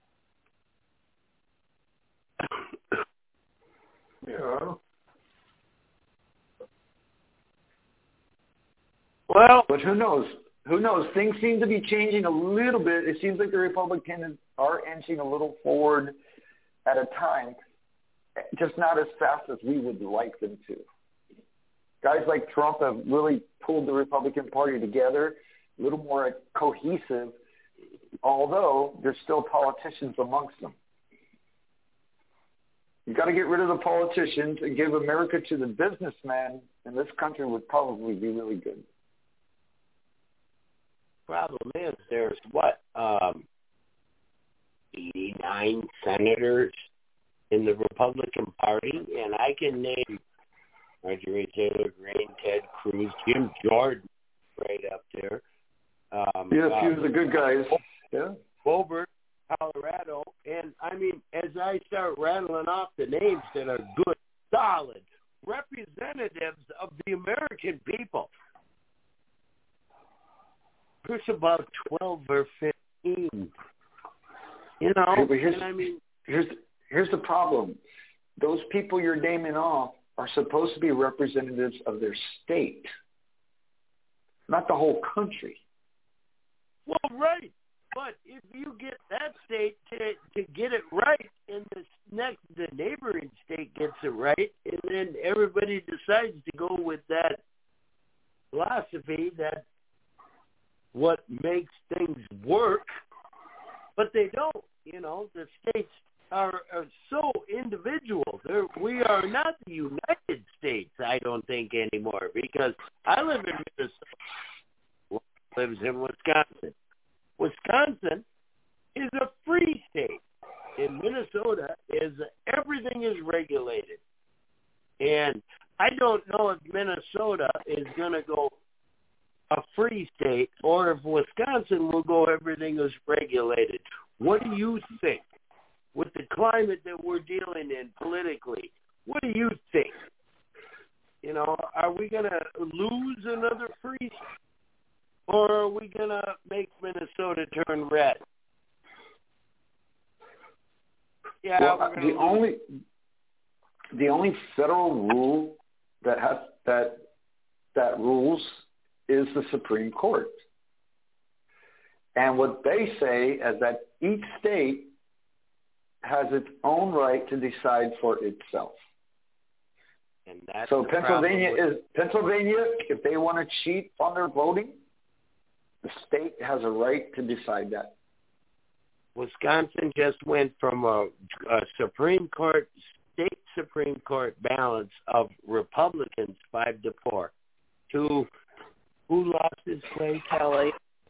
Yeah. Well, but who knows? Who knows? Things seem to be changing a little bit. It seems like the Republicans are inching a little forward at a time, just not as fast as we would like them to. Guys like Trump have really pulled the Republican Party together, a little more cohesive, although there's still politicians amongst them. You've got to get rid of the politicians and give America to the businessman, and this country would probably be really good. Problem is, there's 89 senators in the Republican Party, and I can name Marjorie Taylor Greene, Ted Cruz, Jim Jordan, right up there. A few of the good guys. Yeah. Boebert, Colorado, and I mean, as I start rattling off the names that are good, solid representatives of the American people, there's about 12 or 15. Here's the problem. Those people you're naming off are supposed to be representatives of their state, not the whole country. Well, right. But if you get that state to get it right, and the neighboring state gets it right, and then everybody decides to go with that philosophy, that what makes things work, but they don't. The states are so individual. We are not the United States, I don't think, anymore, because I live in Minnesota. Lives in Wisconsin. Wisconsin is a free state. In Minnesota, everything is regulated. And I don't know if Minnesota is going to go a free state or if Wisconsin will go everything is regulated. What do you think? With the climate that we're dealing in politically, what do you think? Are we going to lose another free state? Or are we going to make Minnesota turn red? Yeah, well, the only federal rule that rules is the Supreme Court. And what they say is that each state has its own right to decide for itself. And that's so Pennsylvania, if they want to cheat on their voting, the state has a right to decide that. Wisconsin just went from a Supreme Court, state Supreme Court balance of Republicans 5-4 to who lost his place? Kelly.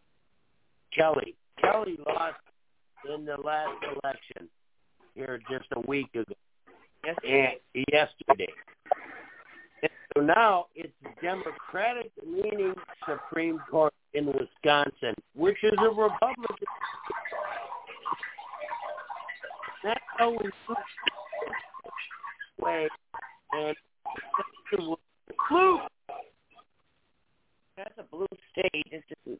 Kelly lost in the last election here just a week ago. Yesterday. And so now it's Democratic-leaning Supreme Court in Wisconsin, which is a Republican. That's how we do it. Way. And blue. That's a blue state. It's just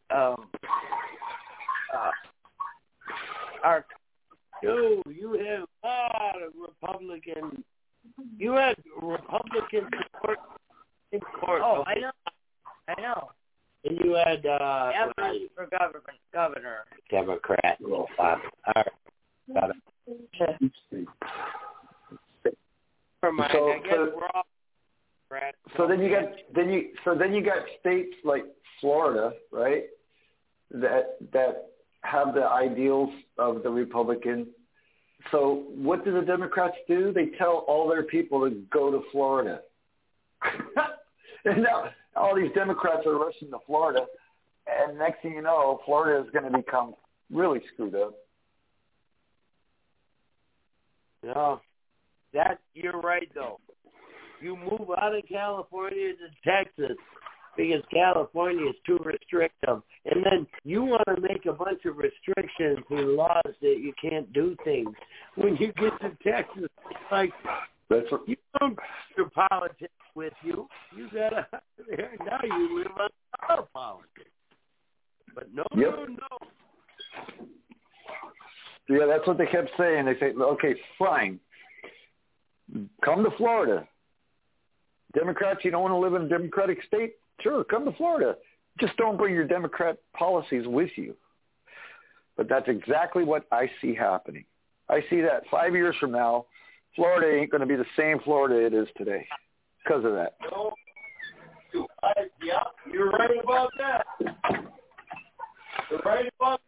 you have a lot of Republican. You had Republican support in court. Oh, I know. And you had for governor. Never mind. So, I guess we're all. So then you got states like Florida, right? That have the ideals of the Republican. So what do the Democrats do? They tell all their people to go to Florida. And now all these Democrats are rushing to Florida. And next thing you know, Florida is going to become really screwed up. No, you're right, though. You move out of California to Texas because California is too restrictive. And then you want to make a bunch of restrictions and laws that you can't do things. When you get to Texas, it's like you don't do politics with you. You got to, now you live on our politics. But no. Yeah, that's what they kept saying. They say, okay, fine. Come to Florida. Democrats, you don't want to live in a Democratic state? Sure, come to Florida. Just don't bring your Democrat policies with you. But that's exactly what I see happening. I see that 5 years from now, Florida ain't going to be the same Florida it is today because of that. Yeah, you're right about that. You're right about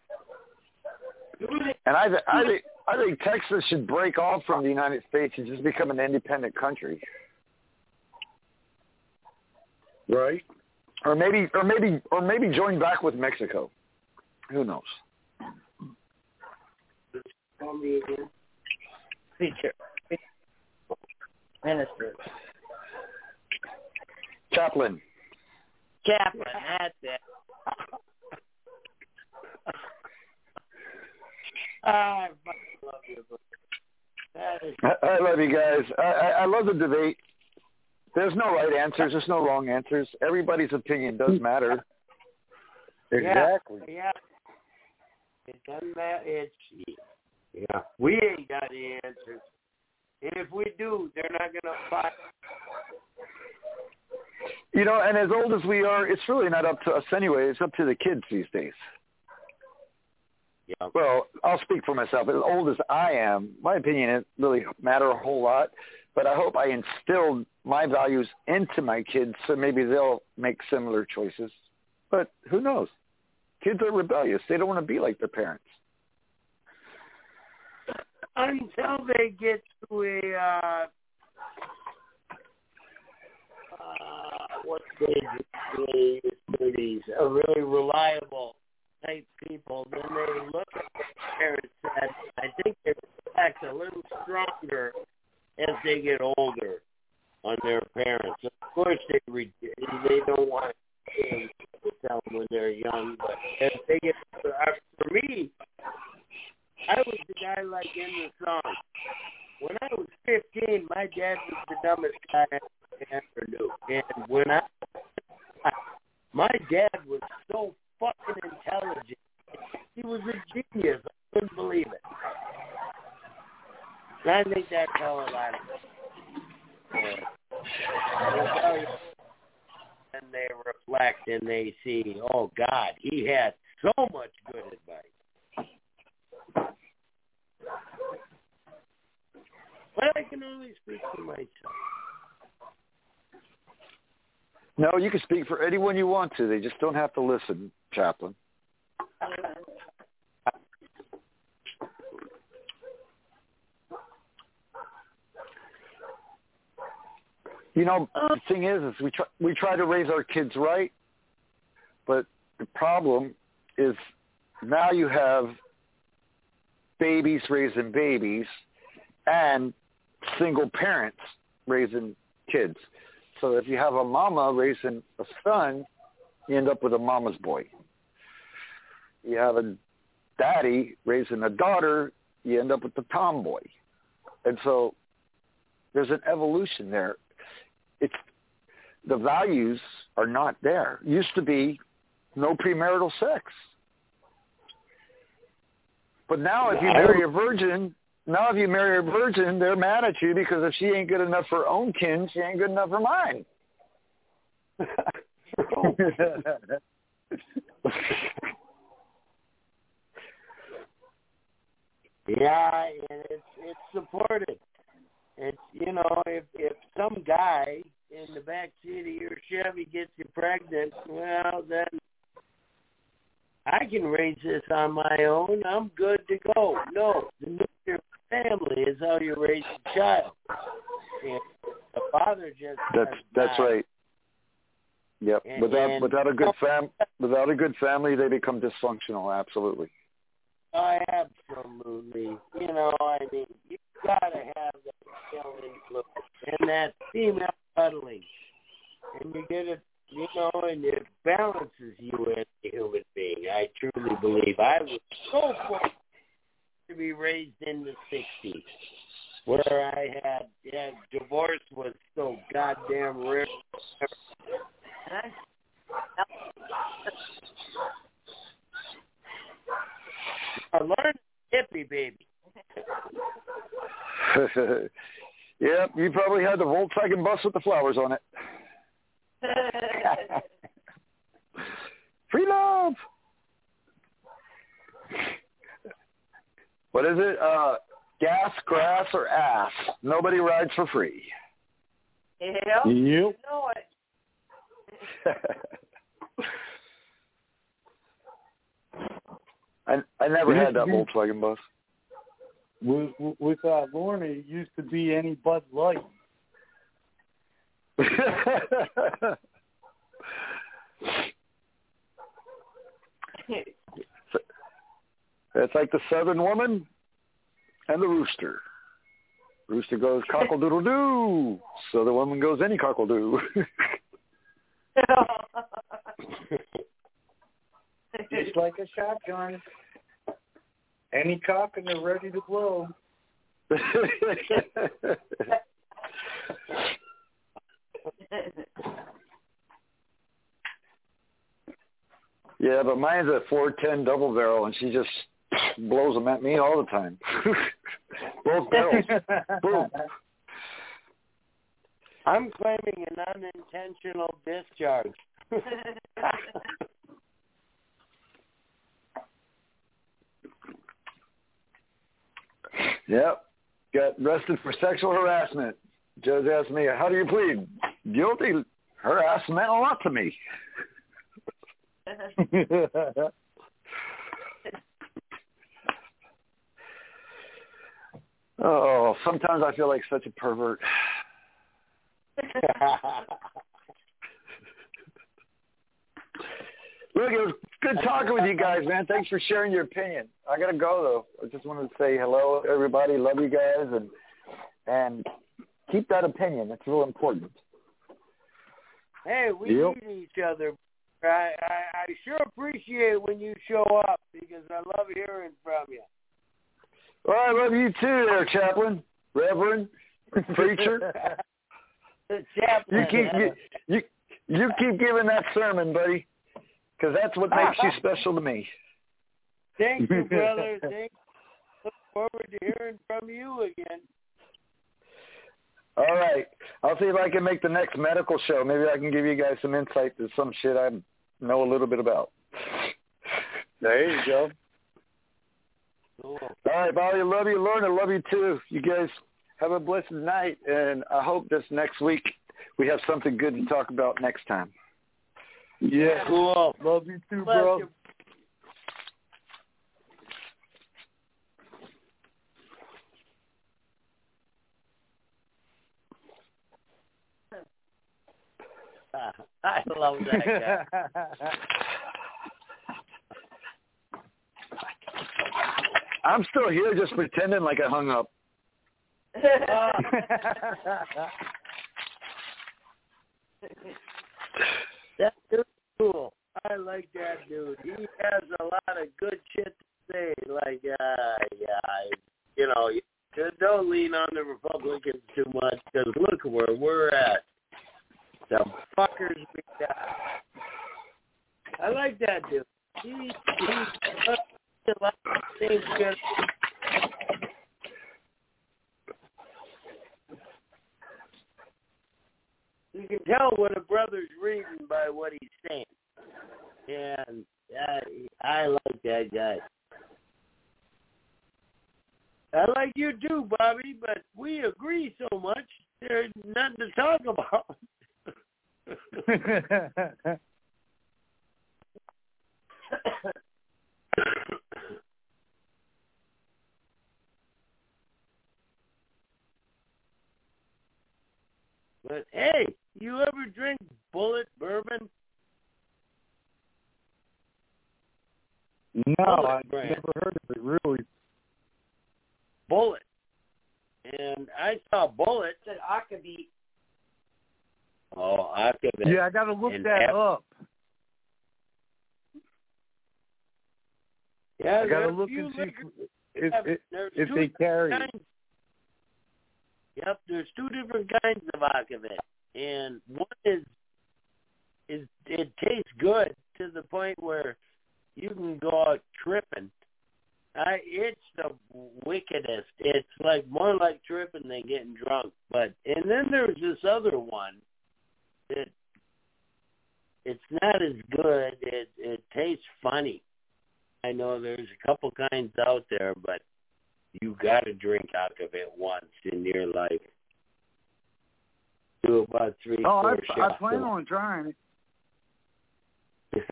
that. And I think Texas should break off from the United States and just become an independent country. Right? Or maybe join back with Mexico. Who knows? Teacher. Minister. Chaplain, that's it. I love you. I love you guys. I love the debate. There's no right answers. There's no wrong answers. Everybody's opinion does matter. Exactly. Yeah. It doesn't matter. We ain't got the answers. And if we do, they're not going to fight. You know, and as old as we are, it's really not up to us anyway. It's up to the kids these days. Yeah. Well, I'll speak for myself. As old as I am, my opinion doesn't really matter a whole lot. But I hope I instilled my values into my kids so maybe they'll make similar choices. But who knows? Kids are rebellious. They don't want to be like their parents. Until they get to a what stage a really reliable type people, then they look at their parents and I think they reflect a little stronger as they get older on their parents. Of course, they don't want to tell them when they're young, but as they get older, for me, I was the guy like in the song. When I was 15, my dad was the dumbest guy I ever knew. And when my dad was so fucking intelligent. He was a genius. I couldn't believe it. And I think that tell a lot of and they reflect and they see, oh God, he had so much good advice. But I can only speak for myself. No, you can speak for anyone you want to. They just don't have to listen, Chaplain. You know, the thing is we try to raise our kids right, but the problem is now you have babies raising babies and single parents raising kids. So if you have a mama raising a son, you end up with a mama's boy. You have a daddy raising a daughter, you end up with the tomboy. And so there's an evolution there. It's the values are not there. Used to be no premarital sex. But now if you marry a virgin, they're mad at you because if she ain't good enough for her own kin, she ain't good enough for mine. Yeah, and it's supported. It's, you know, if some guy in the back seat of your Chevy gets you pregnant, well, then I can raise this on my own. I'm good to go. No, the nuclear family is how you raise a child. And the father just that's right. Yep. Without a good family, they become dysfunctional. Absolutely. Absolutely. You know, I mean, you gotta have that male influence and that female cuddling, and you get it. You know, and it balances you as a human being. I truly believe. I was so fortunate to be raised in the '60s, where I had divorce was so goddamn rare. I learned hippie, baby. Yep, you probably had the Volkswagen bus with the flowers on it. Free love. What is it? Gas, grass, or ass? Nobody rides for free. Yep. Yep. Know it. I never had that Volkswagen bus. With Lorna, it used to be any Bud Light. It's like the Southern woman and the rooster. Rooster goes cockle-doodle-doo, so the woman goes any cockle-doo. Just like a shotgun. Any cock and they're ready to blow. Yeah, but mine's a 410 double barrel, and she just blows them at me all the time. Both barrels. Boom. I'm claiming an unintentional discharge. Yep. Got arrested for sexual harassment. Judge asked me, how do you plead? Guilty. Her ass meant a lot to me. Oh, sometimes I feel like such a pervert. Look, it was good talking with you guys, man. Thanks for sharing your opinion. I got to go, though. I just wanted to say hello, everybody. Love you guys. And keep that opinion. It's real important. Hey, we need each other. I sure appreciate when you show up because I love hearing from you. Well, I love you too there, Chaplain, Reverend, Preacher. The Chaplain. You keep giving that sermon, buddy, because that's what makes you special to me. Thank you, brother. Look forward to hearing from you again. All right. I'll see if I can make the next medical show. Maybe I can give you guys some insight to some shit I know a little bit about. There you go. Cool. All right, Bobby, love you. Lauren, I love you too. You guys have a blessed night, and I hope this next week we have something good to talk about next time. Yeah. Cool. Love you too, bro. You. I love that guy. I'm still here just pretending like I hung up. That dude's cool. I like that dude. He has a lot of good shit to say. Like, don't lean on the Republicans too much because look where we're at. The fuckers we got. I like that dude. He's a lot of things good. You can tell what a brother's reading by what he's saying. And I like that guy. I like you too, Bobby, but we agree so much, there's nothing to talk about. But hey, you ever drink Bullet bourbon? No, I've brand. never heard of it, really. Bullet. And I saw Bullet. It's an Akavit. Oh, Akavit. Yeah, I got to look that up. Yeah, I got to look and see if they carry it. Yep, there's two different kinds of Akavit. And one is it tastes good to the point where you can go out tripping. It's the wickedest. It's like more like tripping than getting drunk. And then there's this other one that it's not as good. It tastes funny. I know there's a couple kinds out there, but you got to drink Akavit once in your life. Do about 3-4 shots. I plan on trying it.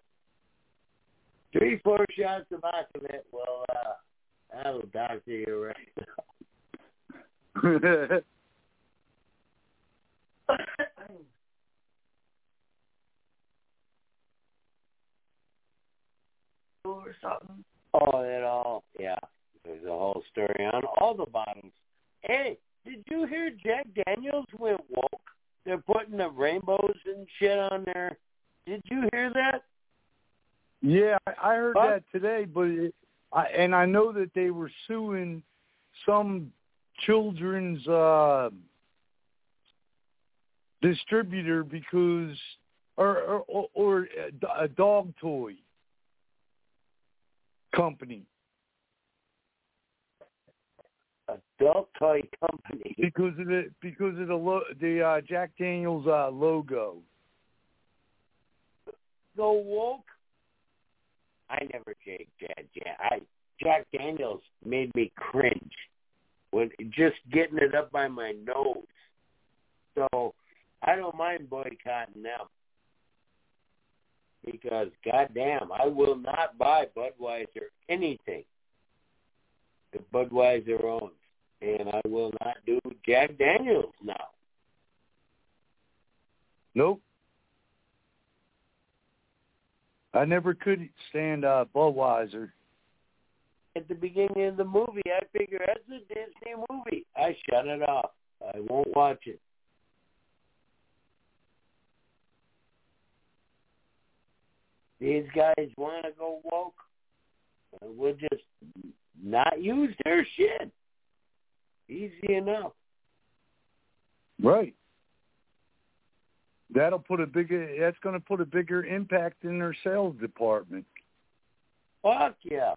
3-4 shots of Akavit will that'll doctor you right now. Or something. Oh, yeah. There's a whole story on all the bottles. Hey, did you hear Jack Daniels went woke? They're putting the rainbows and shit on there. Did you hear that? Yeah, I heard that today, but I know that they were suing some children's distributor because, or a dog toy company. A dog toy company. Because of the Jack Daniels logo. Go woke. I never drank Jack Daniels made me cringe when just getting it up by my nose. So I don't mind boycotting them because goddamn, I will not buy Budweiser anything that Budweiser owns, and I will not do Jack Daniels now. Nope. I never could stand Budweiser. At the beginning of the movie, I figured that's a Disney movie. I shut it off. I won't watch it. These guys want to go woke. We'll just not use their shit. Easy enough. Right. That's going to put a bigger impact in their sales department. Fuck yeah.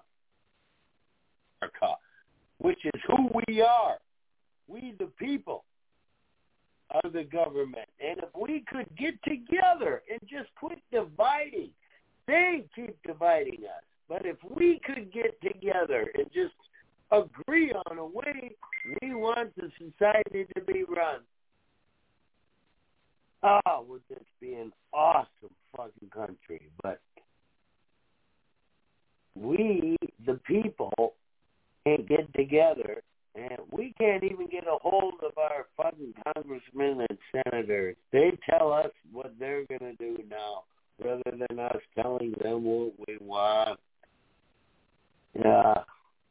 Which is who we are. We the people are the government. And if we could get together and just quit dividing, they keep dividing us. But if we could get together and just agree on a way we want the society to be run, would this be an awesome fucking country. But we, the people, can't get together, and we can't even get a hold of our fucking congressmen and senators. They tell us what they're going to do now, rather than us telling them what we want. Yeah.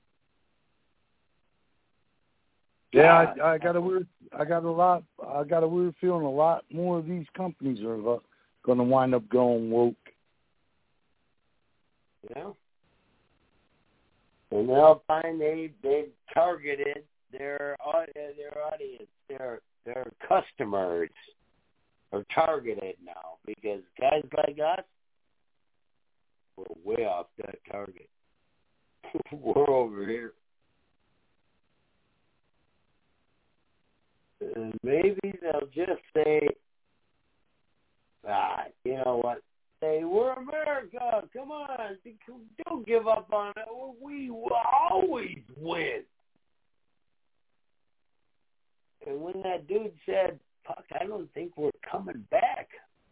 Yeah, I got a weird feeling a lot more of these companies are going to wind up going woke. Yeah. And they'll find they've targeted their audience, their customers are targeted now because guys like us, we're way off that target. We're over here. And maybe they'll just say, you know what? Say, we're America. Come on. Don't give up on it. We will always win. And when that dude said, "Fuck, I don't think we're coming back,"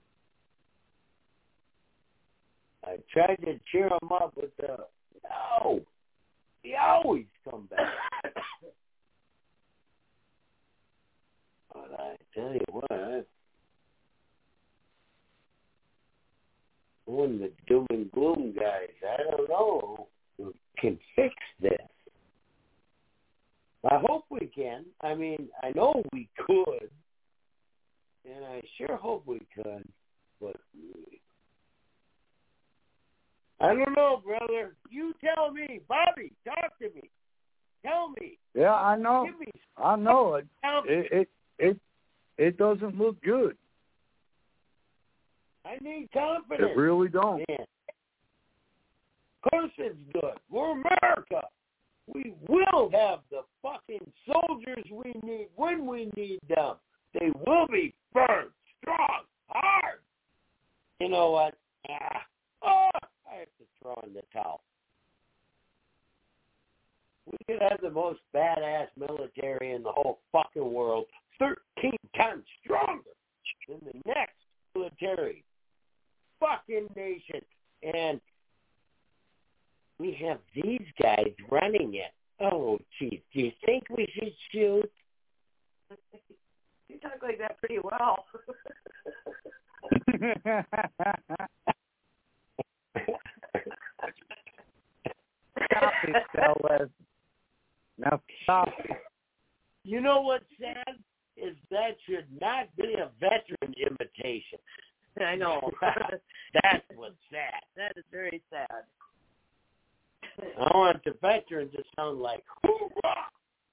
I tried to cheer him up with the, "No, we always come back." But I tell you what, one of the doom and gloom guys, I don't know who can fix this. I hope we can. I mean, I know we could, and I sure hope we could, but I don't know, brother. You tell me. Bobby, talk to me. Tell me. Yeah, I know. Give me I know it. Tell me. It doesn't look good. I need confidence. It really don't. Man. Of course it's good. We're America. We will have the fucking soldiers we need when we need them. They will be firm, strong, hard. You know what? I have to throw in the towel. We could have the most badass military in the whole fucking world, 13 times stronger than the next military fucking nation. And we have these guys running it. Oh, geez, do you think we should shoot? You talk like that pretty well. Stop it, fellas. Now stop it. You know what's sad? Is that should not be a veteran imitation. I know. That's what's sad. That is very sad. I want the veteran to sound like, hoorah!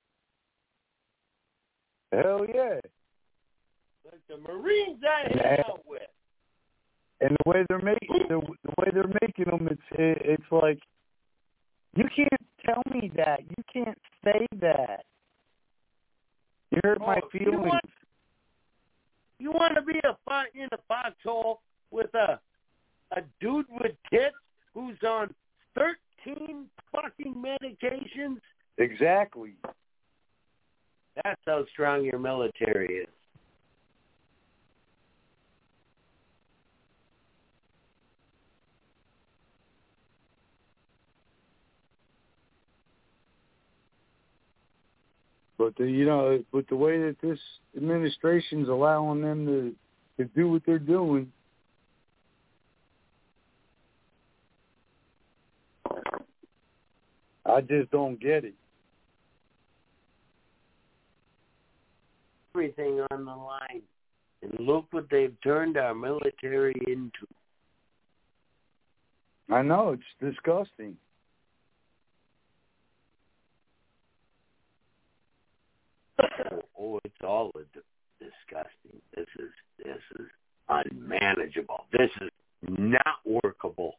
Hell yeah. Like the Marines I hang out with. And the way they're making them, it's like, you can't tell me that. You can't say that. You hurt my feelings. You want to be in a foxhole with a dude with tits who's on 13 fucking medications? Exactly. That's how strong your military is. But the way that this administration's allowing them to do what they're doing, I just don't get it. Everything on the line. And look what they've turned our military into. I know, it's disgusting. Oh, it's all disgusting. This is unmanageable. This is not workable.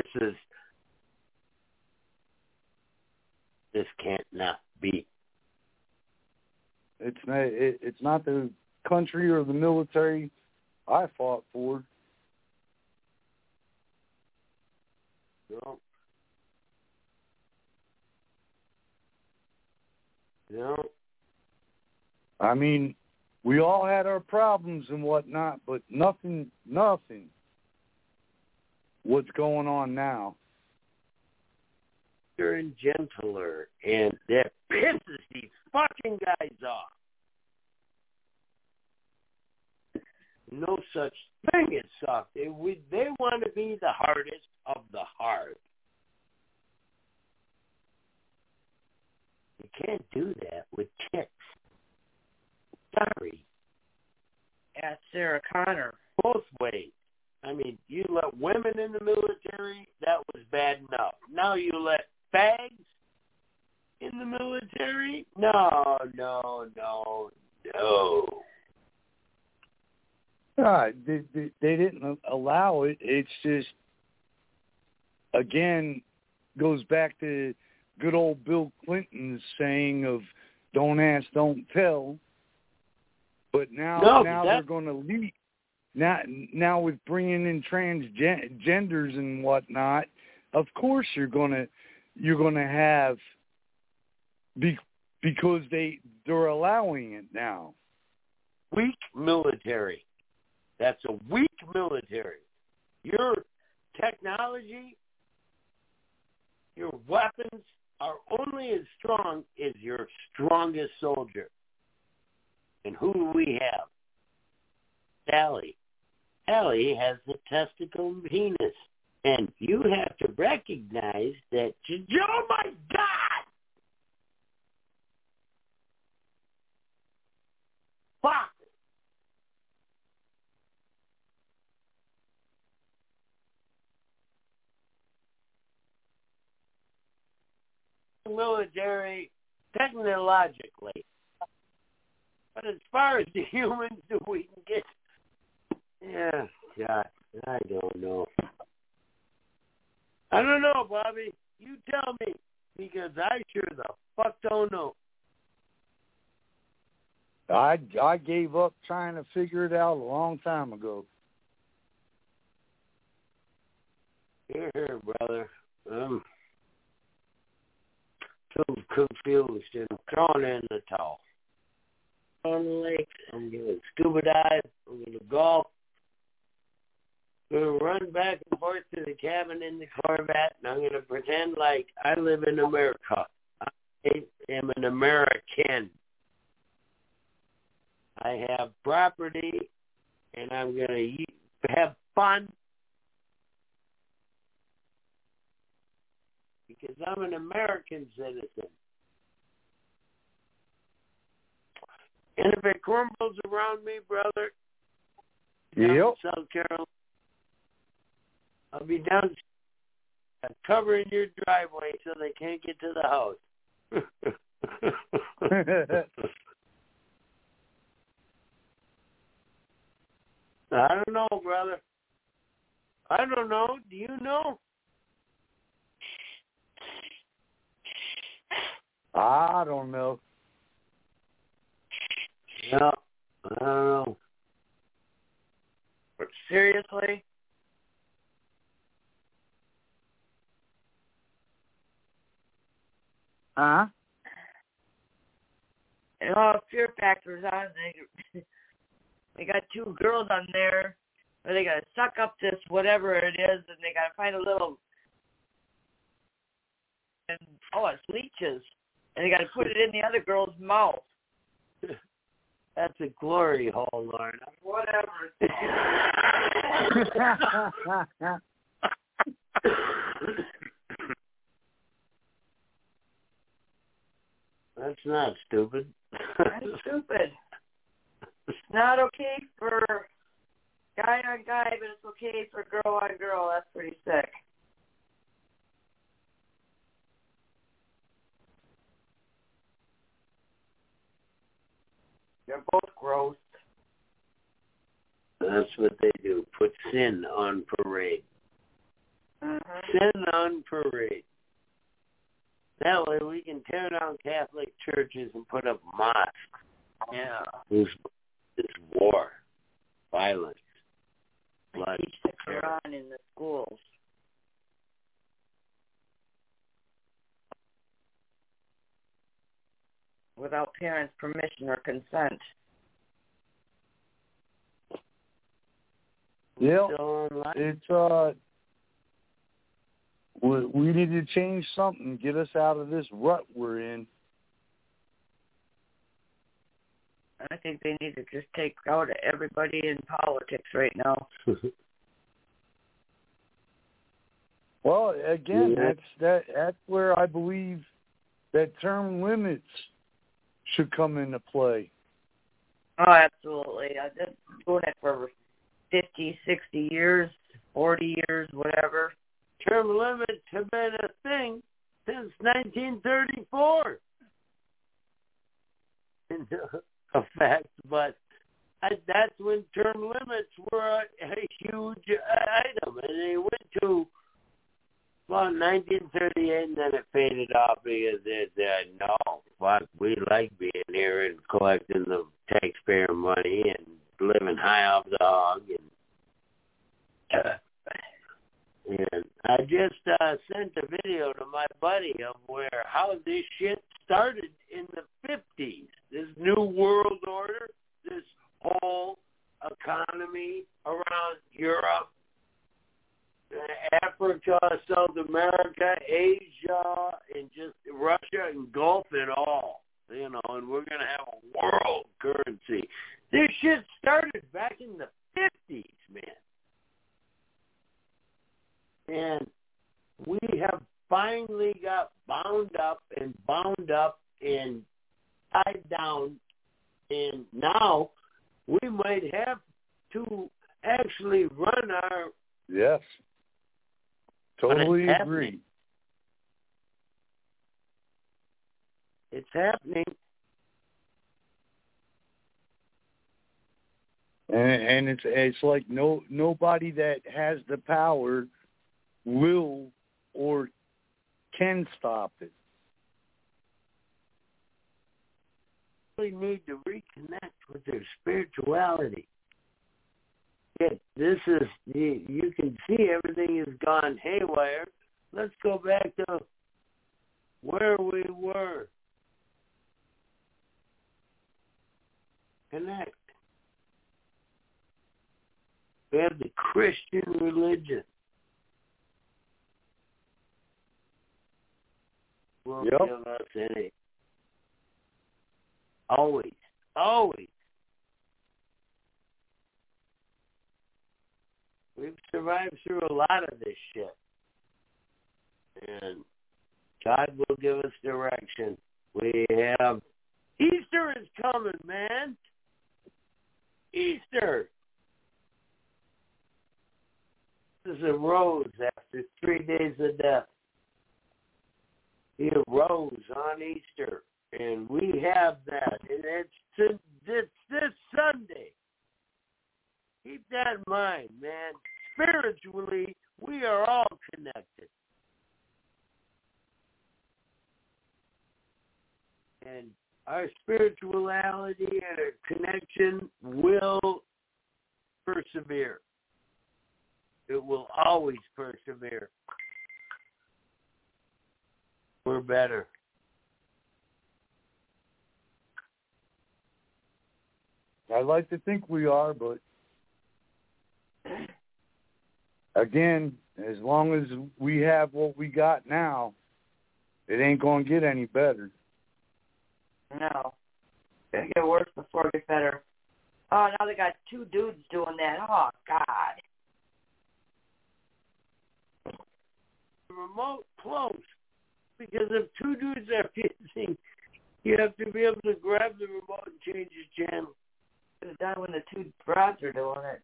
This can't not be. It's not the country or the military I fought for. No. I mean, we all had our problems and whatnot, but nothing what's going on now. And gentler, and that pisses these fucking guys off. No such thing as soft. They want to be the hardest of the hard. You can't do that with chicks. Sorry. Ask Sarah Connor. Both ways. I mean, you let women in the military, that was bad enough. Now you let fags in the military? No. They didn't allow it. It's just, again, goes back to good old Bill Clinton's saying of don't ask, don't tell. But now they're going to lead. Now with bringing in transgenders and whatnot, of course you're gonna have because they're allowing it now. Weak military. That's a weak military. Your technology, your weapons are only as strong as your strongest soldier. And who do we have? Allie. Allie has the testicle penis. And you have to recognize that, oh my God! Fuck! Military, technologically. But as far as the humans that we can get, yeah, God, I don't know. I don't know, Bobby. You tell me, because I sure the fuck don't know. I gave up trying to figure it out a long time ago. Here, brother. Too confused and thrown in the towel. On the lake, I'm going to scuba dive, I'm going to golf, I'm going to run back and forth to the cabin in the Corvette, and I'm going to pretend like I live in America. I am an American. I have property, and I'm going to have fun because I'm an American citizen. And if it crumbles around me, brother, yep. South Carolina, I'll be down covering your driveway so they can't get to the house. I don't know, brother. I don't know. Do you know? I don't know. No, I don't know. But seriously? Huh? And all Fear Factor's on. They got two girls on there where they got to suck up this whatever it is, and they got to find a little, and it's leeches, and they got to put it in the other girl's mouth. That's a glory hole, Lorna. Whatever. That's not stupid. That's stupid. It's not okay for guy on guy, but it's okay for girl on girl. That's pretty sick. They're both gross. That's what they do. Put sin on parade. Mm-hmm. Sin on parade. That way we can tear down Catholic churches and put up mosques. Yeah. This war, violence, blood. Teach the Quran in the schools. Without parents' permission or consent. Yeah, it's we need to change something, get us out of this rut we're in. I think they need to just take out everybody in politics right now. Well, again, that's where I believe that term limits should come into play. Oh, absolutely. I've been doing it for 50, 60 years, 40 years, whatever. Term limits have been a thing since 1934. A fact, but that's when term limits were a huge item, and they went to 1938, and then it faded off because they said, no, fuck, we like being here and collecting the taxpayer money and living high off the hog. And And I just sent a video to my buddy of how this shit started in the 50s. This new world order, this whole economy around Europe, Africa, South America, Asia, and just Russia and Gulf and all. And we're going to have a world currency. This shit started back in the 50s, man. And we have finally got bound up and tied down. And now we might have to actually run our... Yes. Totally agree. It's happening. And it's like nobody that has the power will or can stop it. They need to reconnect with their spirituality. This is, you can see everything has gone haywire. Let's go back to where we were. Connect. We have the Christian religion. Will give us any. Always. We've survived through a lot of this shit. And God will give us direction. We have... Easter is coming, man. Easter. Jesus arose after 3 days of death. He arose on Easter. And we have that. And it's this Sunday. Keep that in mind, man. Spiritually, we are all connected. And our spirituality and our connection will persevere. It will always persevere. We're better. I'd like to think we are, but again, as long as we have what we got now, it ain't going to get any better. No. It's going to get worse before it gets better. Oh, now they got 2 dudes doing that. Oh, God. Remote close. Because if 2 dudes are fusing, you have to be able to grab the remote and change the channel. It's done when the 2 broads are doing it.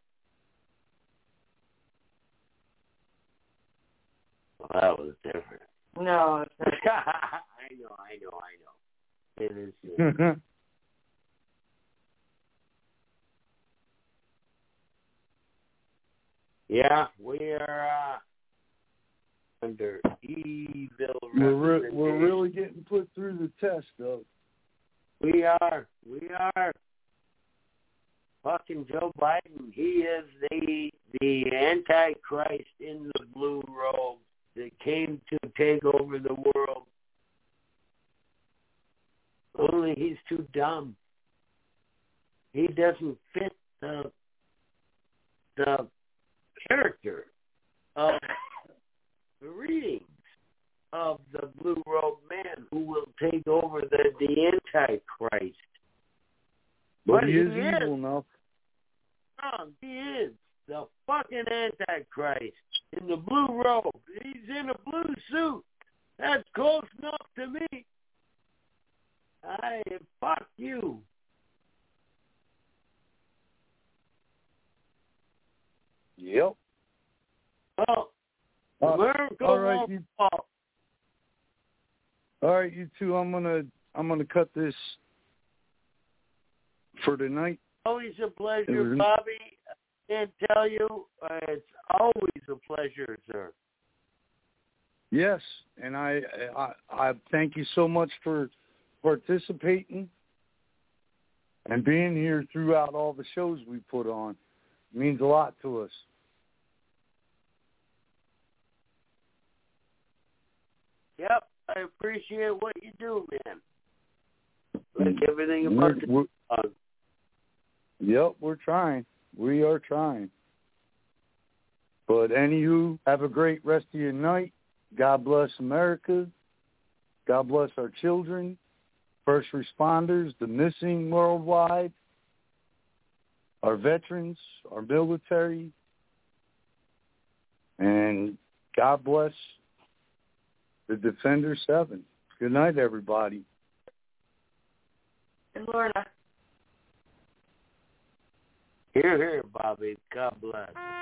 Well, that was different. No, it's not. I know. It is. Yeah, we are under evil. We're really getting put through the test, though. We are. Fucking Joe Biden. He is the Antichrist in the blue robe that came to take over the world. Only he's too dumb. He doesn't fit the character of the readings of the blue robe man who will take over the Antichrist. But he is evil enough. He is the fucking Antichrist in the blue robe. He's in a blue suit. That's close enough to me. Fuck you. Yep. Well, America all right, won't fall. All right, you two. I'm gonna cut this for tonight. Always a pleasure, Bobby. I can't tell you, it's always a pleasure, sir. Yes, and I thank you so much for participating and being here throughout all the shows we put on. It means a lot to us. Yep, I appreciate what you do, man. Like everything about the dog. Yep, we're trying. We are trying. But anywho, have a great rest of your night. God bless America. God bless our children, first responders, the missing worldwide, our veterans, our military, and God bless the Defender 7. Good night, everybody. And Lorna. Here, Bobby. God bless.